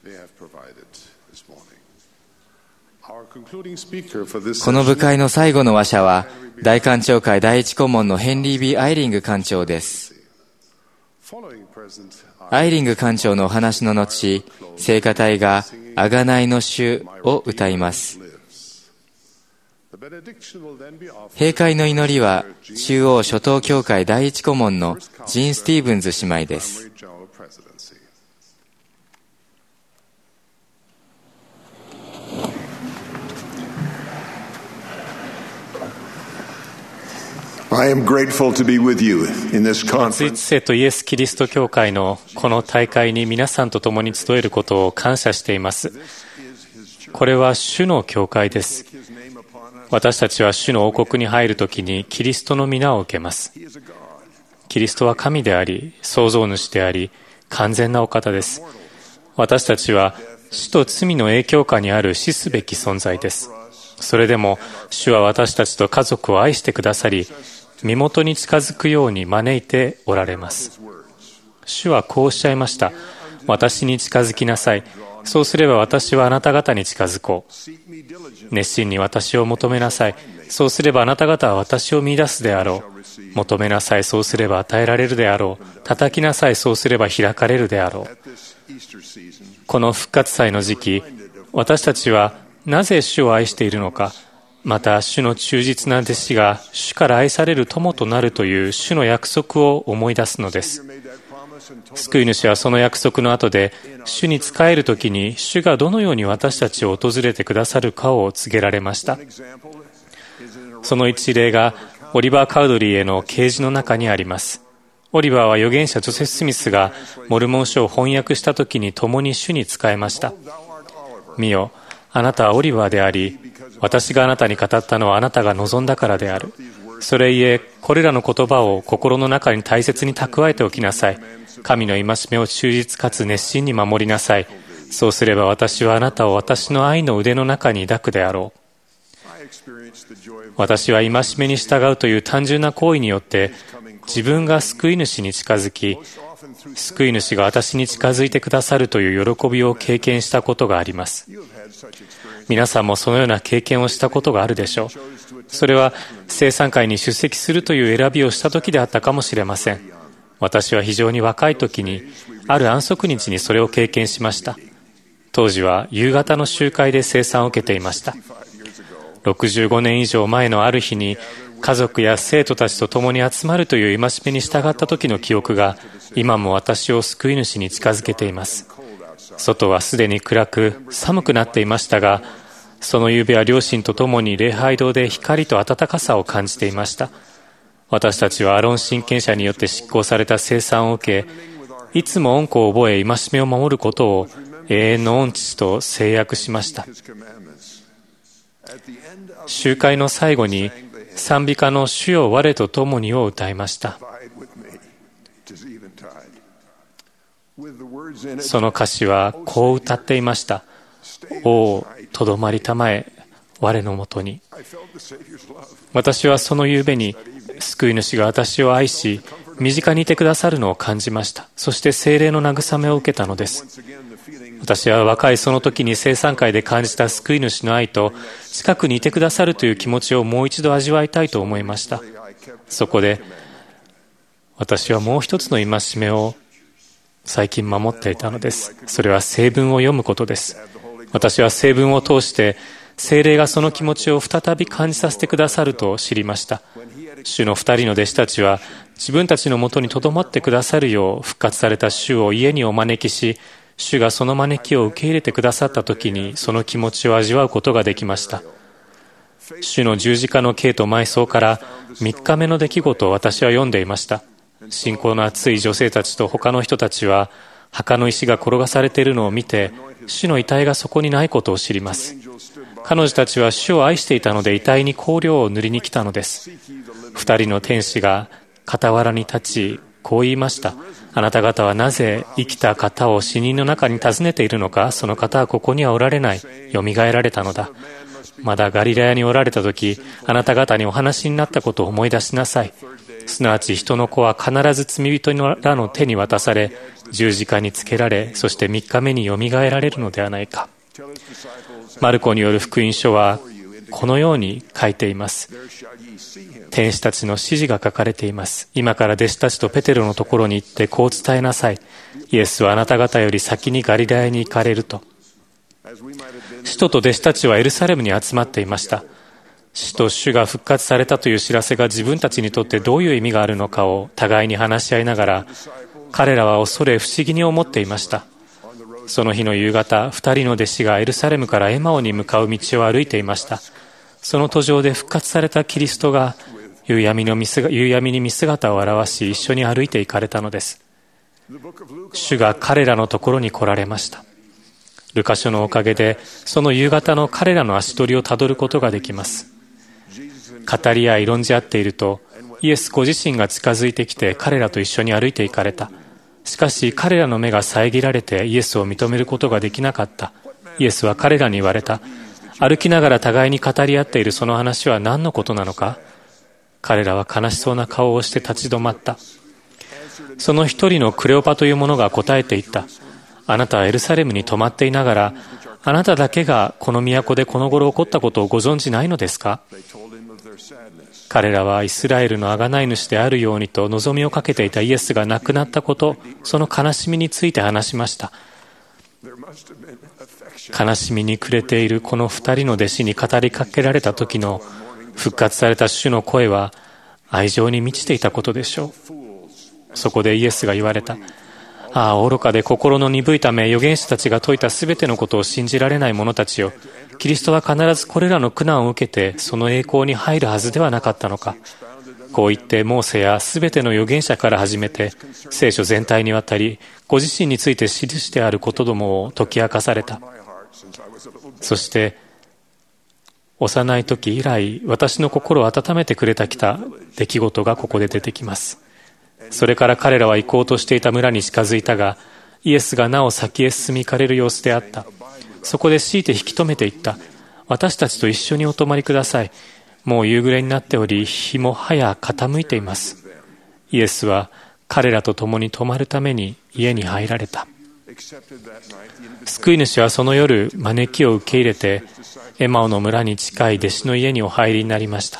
この部会の最後の話者は大官庁会第一顧問のヘンリー・ビー・アイリング官長です。アイリング官長のお話の後、聖歌隊があがないの主を歌います。閉会の祈りは中央初等教会第一顧問のジン・スティーブンズ姉妹です。 I am grateful to be with you in this 初一世とイエス・キリスト教会のこの大会に皆さんと共に集えることを感謝しています。これは主の教会です。私たちは主の王国に入るときにキリストの皆を受けます。キリストは神であり、創造主であり、完全なお方です。私たちは死と罪の影響下にある死すべき存在です。それでも主は私たちと家族を愛してくださり、身元に近づくように招いておられます。主はこうおっしゃいました。私に近づきなさい。そうすれば私はあなた方に近づこう。熱心に私を求めなさい。そうすればあなた方は私を見出すであろう。求めなさい。そうすれば与えられるであろう。叩きなさい。そうすれば開かれるであろう。この復活祭の時期、私たちはなぜ主を愛しているのか、また主の忠実な弟子が主から愛される友となるという主の約束を思い出すのです。救い主はその約束の後で主に仕えるときに主がどのように私たちを訪れてくださるかを告げられました。その一例がオリバー・カウドリーへの啓示の中にあります。オリバーは預言者ジョセフ・スミスがモルモン書を翻訳したときに共に主に仕えました。見よ、あなたはオリバーであり、私があなたに語ったのはあなたが望んだからである。それゆえ、これらの言葉を心の中に大切に蓄えておきなさい。神の戒めを忠実かつ熱心に守りなさい。そうすれば私はあなたを私の愛の腕の中に抱くであろう。私は戒めに従うという単純な行為によって、自分が救い主に近づき、救い主が私に近づいてくださるという喜びを経験したことがあります。皆さんもそのような経験をしたことがあるでしょう。それは聖餐会に出席するという選びをした時であったかもしれません。私は非常に若い時にある安息日にそれを経験しました。当時は夕方の集会で聖餐を受けていました。ろくじゅうごねん以上前のある日に家族や生徒たちと共に集まるという戒めに従った時の記憶が今も私を救い主に近づけています。外はすでに暗く寒くなっていましたが、その夕べは両親と共に礼拝堂で光と温かさを感じていました。私たちはアロン親権者によって執行された聖餐を受け、いつも恩子を覚え戒めを守ることを永遠の恩父と誓約しました。集会の最後に賛美歌の主よ我と共にを歌いました。その歌詞はこう歌っていました。おお、とどまりたまえ、我のもとに。私はその夕べに救い主が私を愛し、身近にいてくださるのを感じました。そして聖霊の慰めを受けたのです。私は若いその時に聖餐会で感じた救い主の愛と、近くにいてくださるという気持ちをもう一度味わいたいと思いました。そこで、私はもう一つの戒めを最近守っていたのです。それは聖文を読むことです。私は聖文を通して聖霊がその気持ちを再び感じさせてくださると知りました。主の二人の弟子たちは自分たちのもとにとどまってくださるよう復活された主を家にお招きし、主がその招きを受け入れてくださった時にその気持ちを味わうことができました。主の十字架の刑と埋葬からみっかめの出来事を私は読んでいました。信仰の厚い女性たちと他の人たちは墓の石が転がされているのを見て、主の遺体がそこにないことを知ります。彼女たちは主を愛していたので遺体に香料を塗りに来たのです。二人の天使が傍らに立ち、こう言いました。あなた方はなぜ生きた方を死人の中に訪ねているのか。その方はここにはおられない。よみがえられたのだ。まだガリラヤにおられた時、あなた方にお話になったことを思い出しなさい。 すなわち人の子は必ず罪人らの手に渡され、十字架につけられ、そして三日目によみがえられるのではないか。マルコによる福音書はこのように書いています。天使たちの指示が書かれています。今から弟子たちとペテロのところに行ってこう伝えなさい。イエスはあなた方より先にガリラヤに行かれると。使徒と弟子たちはエルサレムに集まっていました。死と主が復活されたという知らせが自分たちにとってどういう意味があるのかを互いに話し合いながら、彼らは恐れ不思議に思っていました。その日の夕方、二人の弟子がエルサレムからエマオに向かう道を歩いていました。その途上で復活されたキリストが夕闇の見す夕闇に見姿を現し、一緒に歩いて行かれたのです。主が彼らのところに来られました。ルカ書のおかげで、その夕方の彼らの足取りをたどることができます。語り合い論じ合っていると、イエスご自身が近づいてきて彼らと一緒に歩いて行かれた。しかし彼らの目が遮られてイエスを認めることができなかった。イエスは彼らに言われた。歩きながら互いに語り合っているその話は何のことなのか。彼らは悲しそうな顔をして立ち止まった。その一人のクレオパという者が答えていった。あなたはエルサレムに泊まっていながら、あなただけがこの都でこの頃起こったことをご存じないのですか。彼らはイスラエルの贖い主であるようにと望みをかけていたイエスが亡くなったこと、その悲しみについて話しました。悲しみに暮れているこの二人の弟子に語りかけられた時の復活された主の声は愛情に満ちていたことでしょう。そこでイエスが言われた。ああ、愚かで心の鈍いため、預言者たちが説いたすべてのことを信じられない者たちよ。キリストは必ずこれらの苦難を受けて、その栄光に入るはずではなかったのか。こう言って、モーセやすべての預言者から始めて、聖書全体にわたり、ご自身について記してあることどもを解き明かされた。そして、幼い時以来、私の心を温めてくれたきた出来事がここで出てきます。それから彼らは行こうとしていた村に近づいたが、イエスがなお先へ進み行かれる様子であった。そこで強いて引き止めていった。私たちと一緒にお泊まりください。もう夕暮れになっており、日も早傾いています。イエスは彼らと共に泊まるために家に入られた。救い主はその夜、招きを受け入れて、エマオの村に近い弟子の家にお入りになりました。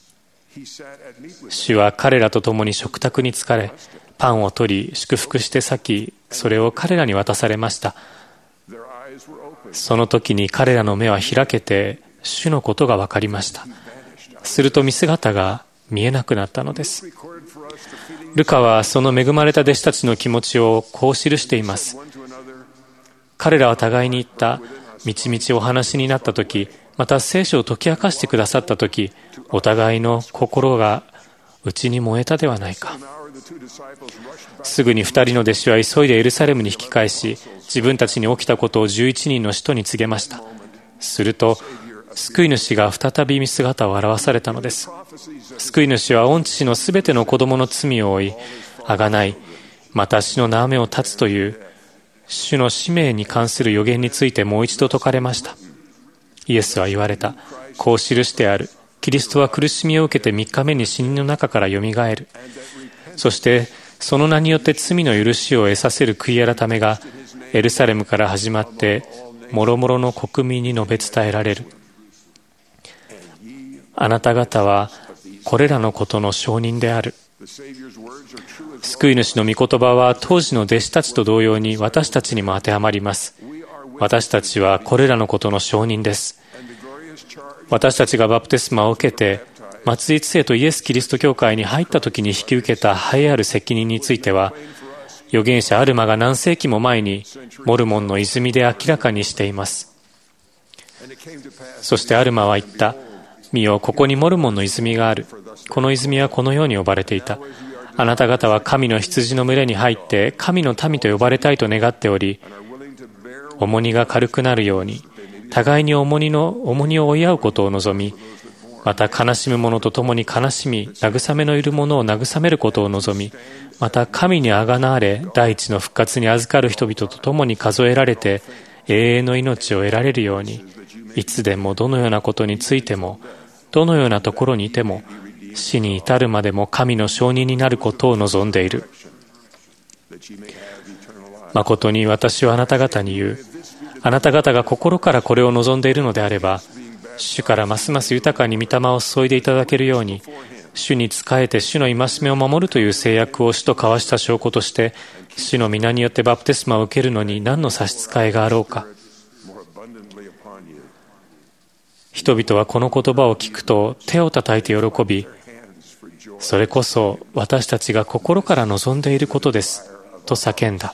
主は彼らと共に食卓に疲れ、パンを取り祝福して裂き、それを彼らに渡されました。その時に彼らの目は開けて、主のことが分かりました。すると見姿が見えなくなったのです。ルカはその恵まれた弟子たちの気持ちをこう記しています。彼らは互いに言った。みちみちお話になった時、また聖書を解き明かしてくださった時、お互いの心が内に燃えたではないか。すぐに二人の弟子は急いでエルサレムに引き返し、自分たちに起きたことを十一人の使徒に告げました。すると救い主が再び見姿を現されたのです。救い主は御父のすべての子供の罪を負い、あがない、また死の縄目を断つという主の使命に関する予言についてもう一度説かれました。イエスは言われた。こう記してある。キリストは苦しみを受けて三日目に死人の中からよみがえる。そしてその名によって罪の許しを得させる悔い改めがエルサレムから始まって諸々の国民に述べ伝えられる。あなた方はこれらのことの証人である。救い主の御言葉は当時の弟子たちと同様に私たちにも当てはまります。私たちはこれらのことの証人です。私たちがバプテスマを受けて松井杖とイエス・キリスト教会に入った時に引き受けた栄えある責任については、預言者アルマが何世紀も前にモルモンの泉で明らかにしています。そしてアルマは言った。見よ、ここにモルモンの泉がある。この泉はこのように呼ばれていた。あなた方は神の羊の群れに入って神の民と呼ばれたいと願っており、重荷が軽くなるように互いに重荷の重荷を負い合うことを望み、また悲しむ者と共に悲しみ、慰めのいる者を慰めることを望み、また神にあがなわれ大地の復活に預かる人々と共に数えられて永遠の命を得られるように、いつでもどのようなことについてもどのようなところにいても死に至るまでも神の証人になることを望んでいる。誠に私はあなた方に言う。あなた方が心からこれを望んでいるのであれば、主からますます豊かに御霊を注いでいただけるように、主に仕えて主の戒めを守るという制約を主と交わした証拠として、主の皆によってバプテスマを受けるのに何の差し支えがあろうか。人々はこの言葉を聞くと手を叩いて喜び、それこそ私たちが心から望んでいることですと叫んだ。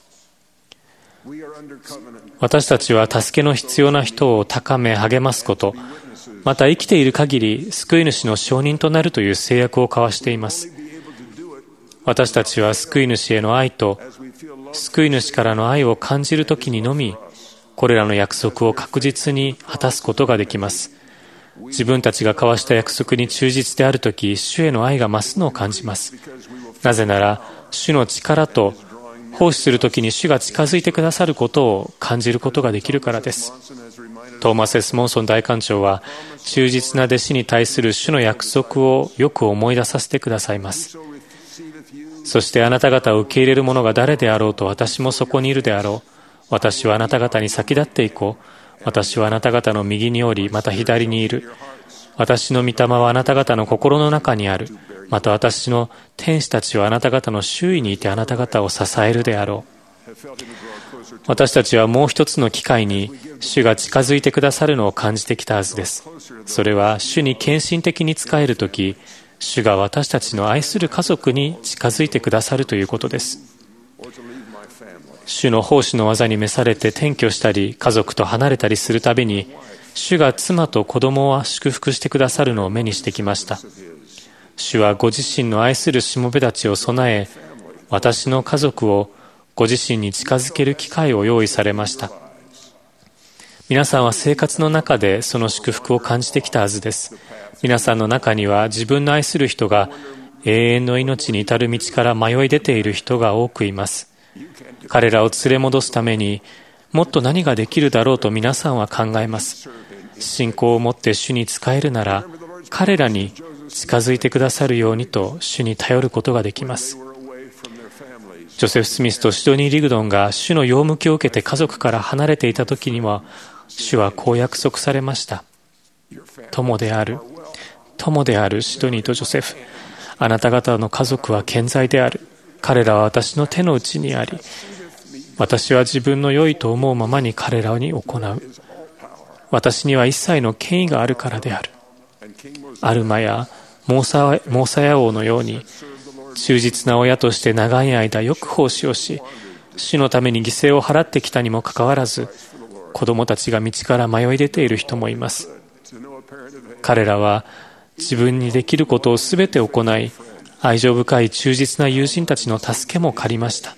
私たちは助けの必要な人を高め励ますこと、また生きている限り救い主の証人となるという制約を交わしています。私たちは救い主への愛と救い主からの愛を感じるときにのみ、これらの約束を確実に果たすことができます。自分たちが交わした約束に忠実であるとき、主への愛が増すのを感じます。なぜなら、主の力と奉仕するときに主が近づいてくださることを感じることができるからです。トーマス・エス・モンソン大官長は、忠実な弟子に対する主の約束をよく思い出させてくださいます。そしてあなた方を受け入れる者が誰であろうと私もそこにいるであろう。私はあなた方に先立っていこう。私はあなた方の右におり、また左にいる。私の御霊はあなた方の心の中にある。また私の天使たちはあなた方の周囲にいてあなた方を支えるであろう。私たちはもう一つの機会に主が近づいてくださるのを感じてきたはずです。それは主に献身的に仕えるとき、主が私たちの愛する家族に近づいてくださるということです。主の奉仕の技に召されて転居したり、家族と離れたりするたびに、主が妻と子供を祝福してくださるのを目にしてきました。主はご自身の愛するしもべたちを備え、私の家族をご自身に近づける機会を用意されました。皆さんは生活の中でその祝福を感じてきたはずです。皆さんの中には自分の愛する人が永遠の命に至る道から迷い出ている人が多くいます。彼らを連れ戻すためにもっと何ができるだろうと皆さんは考えます。信仰を持って主に仕えるなら、彼らに近づいてくださるようにと主に頼ることができます。ジョセフ・スミスとシドニー・リグドンが主の用向きを受けて家族から離れていた時には、主はこう約束されました。友である友であるシドニーとジョセフ、あなた方の家族は健在である。彼らは私の手の内にあり、私は自分の良いと思うままに彼らに行う。私には一切の権威があるからである。アルマやモーサヤ王のように、忠実な親として長い間よく奉仕をし、主のために犠牲を払ってきたにもかかわらず、子供たちが道から迷い出ている人もいます。彼らは自分にできることをすべて行い、愛情深い忠実な友人たちの助けも借りました。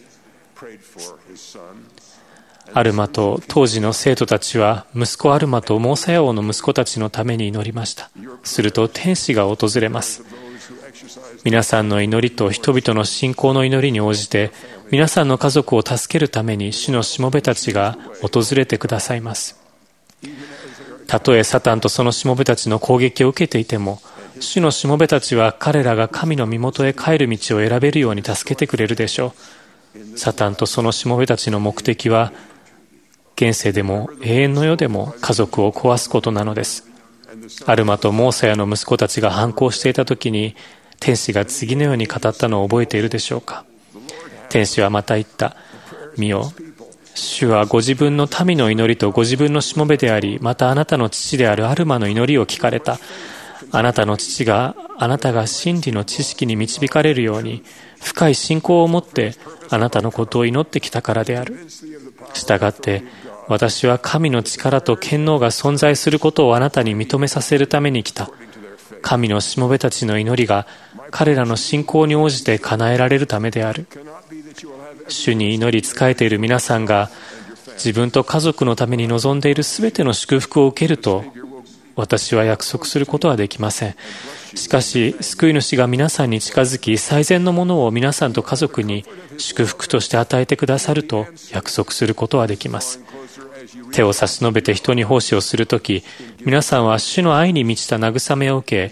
アルマと当時の生徒たちは息子アルマとモーサヤ王の息子たちのために祈りました。すると天使が訪れます。皆さんの祈りと人々の信仰の祈りに応じて、皆さんの家族を助けるために主のしもべたちが訪れてくださいます。たとえサタンとそのしもべたちの攻撃を受けていても、主のしもべたちは彼らが神の身元へ帰る道を選べるように助けてくれるでしょう。サタンとそのしもべたちの目的は、現世でも永遠の世でも家族を壊すことなのです。アルマとモーサヤの息子たちが反抗していたときに、天使が次のように語ったのを覚えているでしょうか。天使はまた言った。見よ、主はご自分の民の祈りとご自分のしもべであり、またあなたの父であるアルマの祈りを聞かれた。あなたの父があなたが真理の知識に導かれるように深い信仰を持ってあなたのことを祈ってきたからである。したがって私は神の力と権能が存在することをあなたに認めさせるために来た。神のしもべたちの祈りが彼らの信仰に応じて叶えられるためである。主に祈り仕えている皆さんが自分と家族のために望んでいるすべての祝福を受けると私は約束することはできません。しかし救い主が皆さんに近づき、最善のものを皆さんと家族に祝福として与えてくださると約束することはできます。手を差し伸べて人に奉仕をするとき、皆さんは主の愛に満ちた慰めを受け、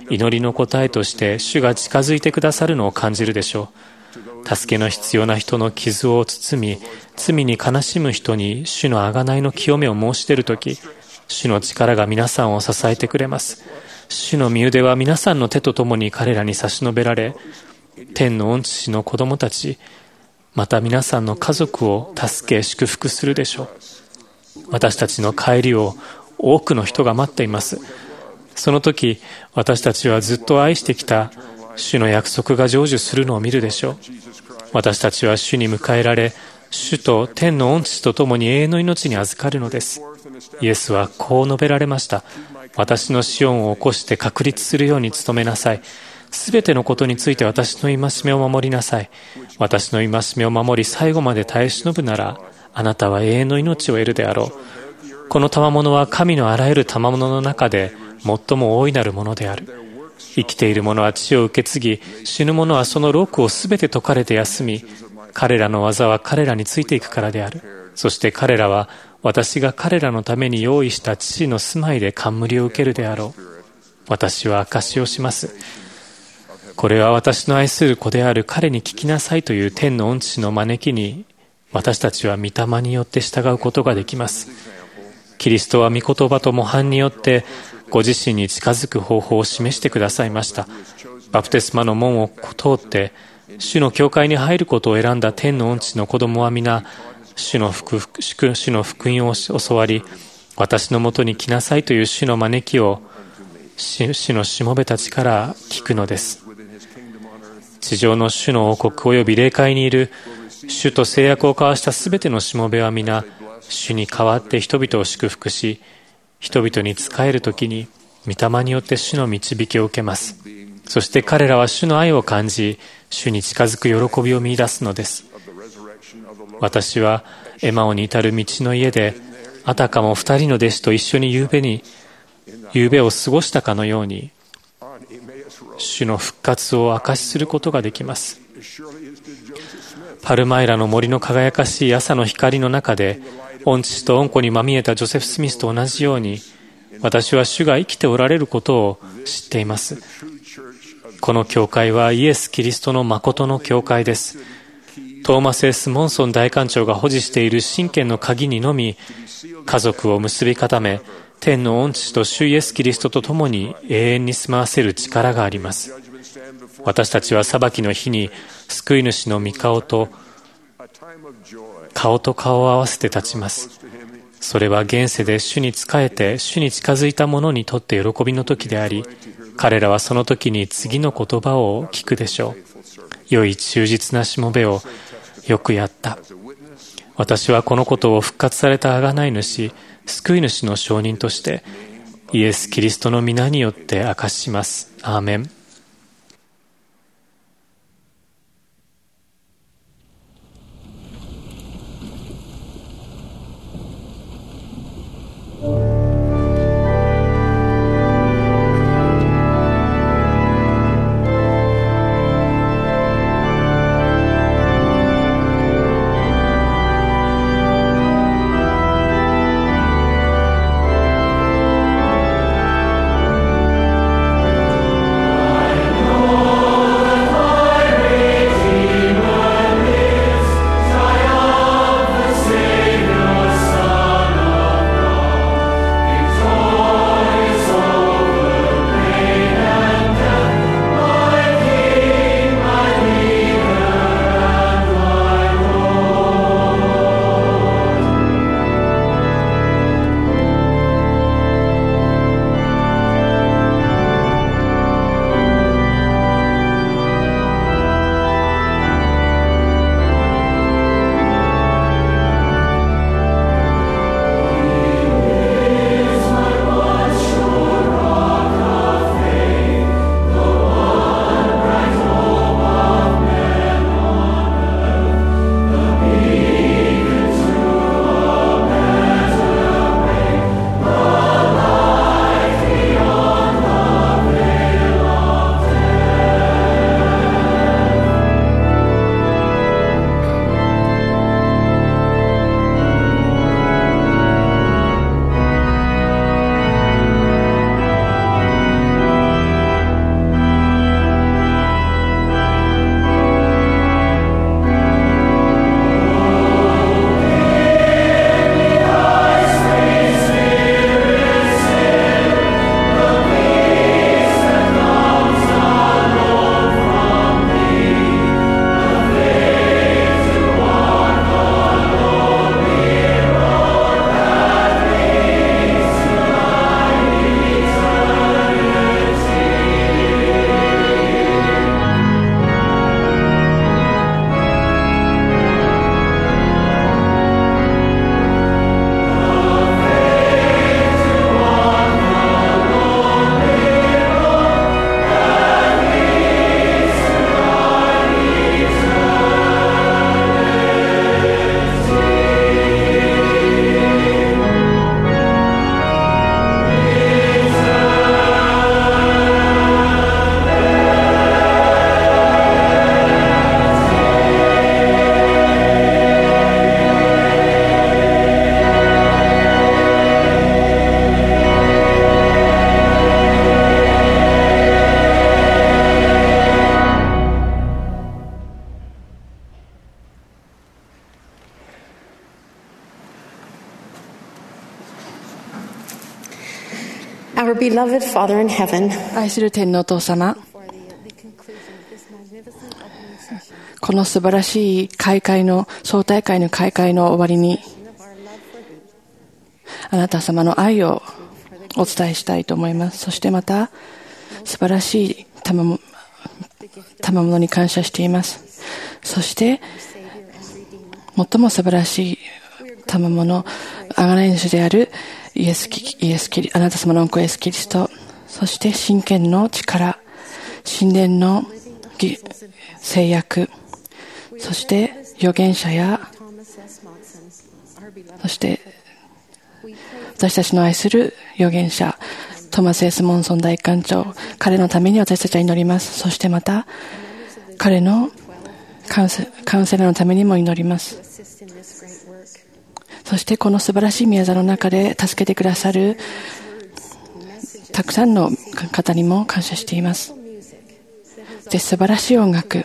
祈りの答えとして主が近づいてくださるのを感じるでしょう。助けの必要な人の傷を包み、罪に悲しむ人に主の贖いの清めを申し出るとき、主の力が皆さんを支えてくれます。主の御腕は皆さんの手とともに彼らに差し伸べられ、天の御父の子供たち、また皆さんの家族を助け祝福するでしょう。私たちの帰りを多くの人が待っています。その時、私たちはずっと愛してきた主の約束が成就するのを見るでしょう。私たちは主に迎えられ、主と天の御父とともに永遠の命に預かるのです。イエスはこう述べられました。私の子孫を起こして確立するように努めなさい。すべてのことについて私の戒めを守りなさい。私の戒めを守り最後まで耐え忍ぶなら、あなたは永遠の命を得るであろう。この賜物は神のあらゆる賜物の中で最も大いなるものである。生きている者は地を受け継ぎ、死ぬ者はその労苦をすべて解かれて休み、彼らの技は彼らについていくからである。そして彼らは私が彼らのために用意した父の住まいで冠を受けるであろう。私は証しをします。これは私の愛する子である彼に聞きなさいという天の御父の招きに、私たちは御霊によって従うことができます。キリストは御言葉と模範によってご自身に近づく方法を示してくださいました。バプテスマの門を通って主の教会に入ることを選んだ天の御父の子供は皆主の福主の福音を教わり、私のもとに来なさいという主の招きを主のしもべたちから聞くのです。地上の主の王国及び霊界にいる主と誓約を交わしたすべてのしもべは皆主に代わって人々を祝福し、人々に仕えるときに御霊によって主の導きを受けます。そして彼らは主の愛を感じ、主に近づく喜びを見出すのです。私はエマオに至る道の家で、あたかも二人の弟子と一緒に夕べに夕べを過ごしたかのように、主の復活を証しすることができます。パルマイラの森の輝かしい朝の光の中で、御父と御子にまみえたジョセフ・スミスと同じように、私は主が生きておられることを知っています。この教会はイエス・キリストの誠の教会です。トーマス・エス・モンソン大官長が保持している真剣の鍵にのみ、家族を結び固め、天の御父と主イエス・キリストと共に永遠に住まわせる力があります。私たちは裁きの日に救い主の御顔と顔と顔を合わせて立ちます。それは現世で主に仕えて主に近づいた者にとって喜びの時であり、彼らはその時に次の言葉を聞くでしょう。良い忠実なしもべをよくやった。私はこのことを復活された贖い主、救い主の証人としてイエス・キリストの皆によって明かします。アーメン。 Our beloved Father in heaven, 愛する天のお父様、この素晴らしい開会の総大会の開会の終わりに、あなた様の愛をお伝えしたいと思います。そしてまた素晴らしい賜物賜物に感謝しています。そして最も素晴らしい賜物、贖い主であるイエスキイエスキリあなた様の御子イエスキリスト、そして真剣の力、神殿の制約、そして預言者や、そして私たちの愛する預言者トマス・エス・モンソン大官長、彼のために私たちは祈ります。そしてまた彼のカウンセ、カウンセラーのためにも祈ります。そしてこの素晴らしい宮座の中で助けてくださるたくさんの方にも感謝しています。で、素晴らしい音楽、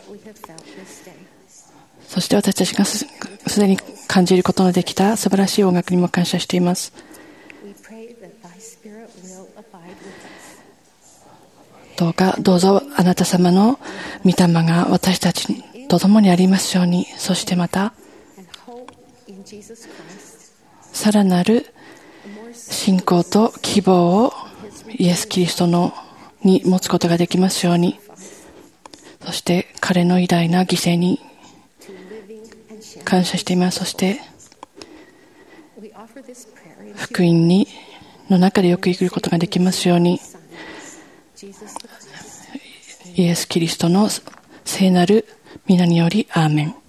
そして私たちがすでに感じることのできた素晴らしい音楽にも感謝しています。どうかどうぞあなた様の御霊が私たちと共にありますように。そしてまたさらなる信仰と希望をイエス・キリストのに持つことができますように。そして彼の偉大な犠牲に感謝しています。そして福音にの中でよく生きることができますように。イエス・キリストの聖なる皆によりアーメン。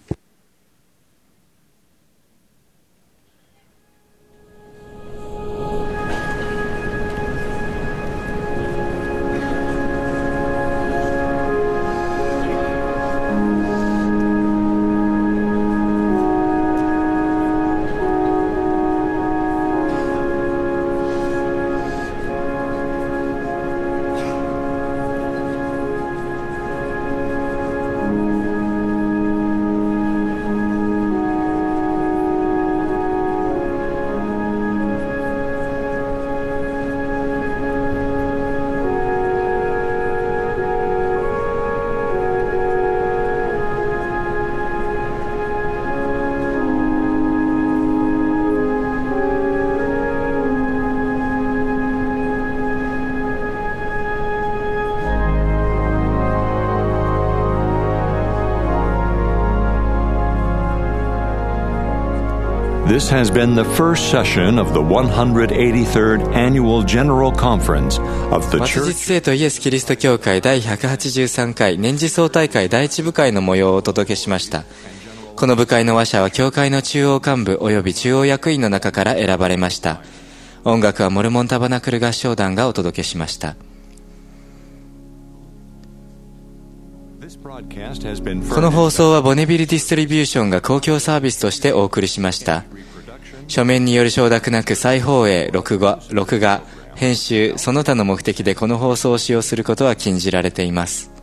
This has been the first session of the one hundred eighty-third Annual General Conference of the 末 Church. 日聖とイエス・キリスト教会第ひゃくはちじゅうさんかい年次総大会第一部会の模様をお届けしました。この部会の話者は教会の中央幹部及び中央役員の中から選ばれました。音楽はモルモンタバナクル合唱団がお届けしました。この放送はボネビルディストリビューションが公共サービスとしてお送りしました。書面による承諾なく再放映、録画、録画、編集、その他の目的でこの放送を使用することは禁じられています。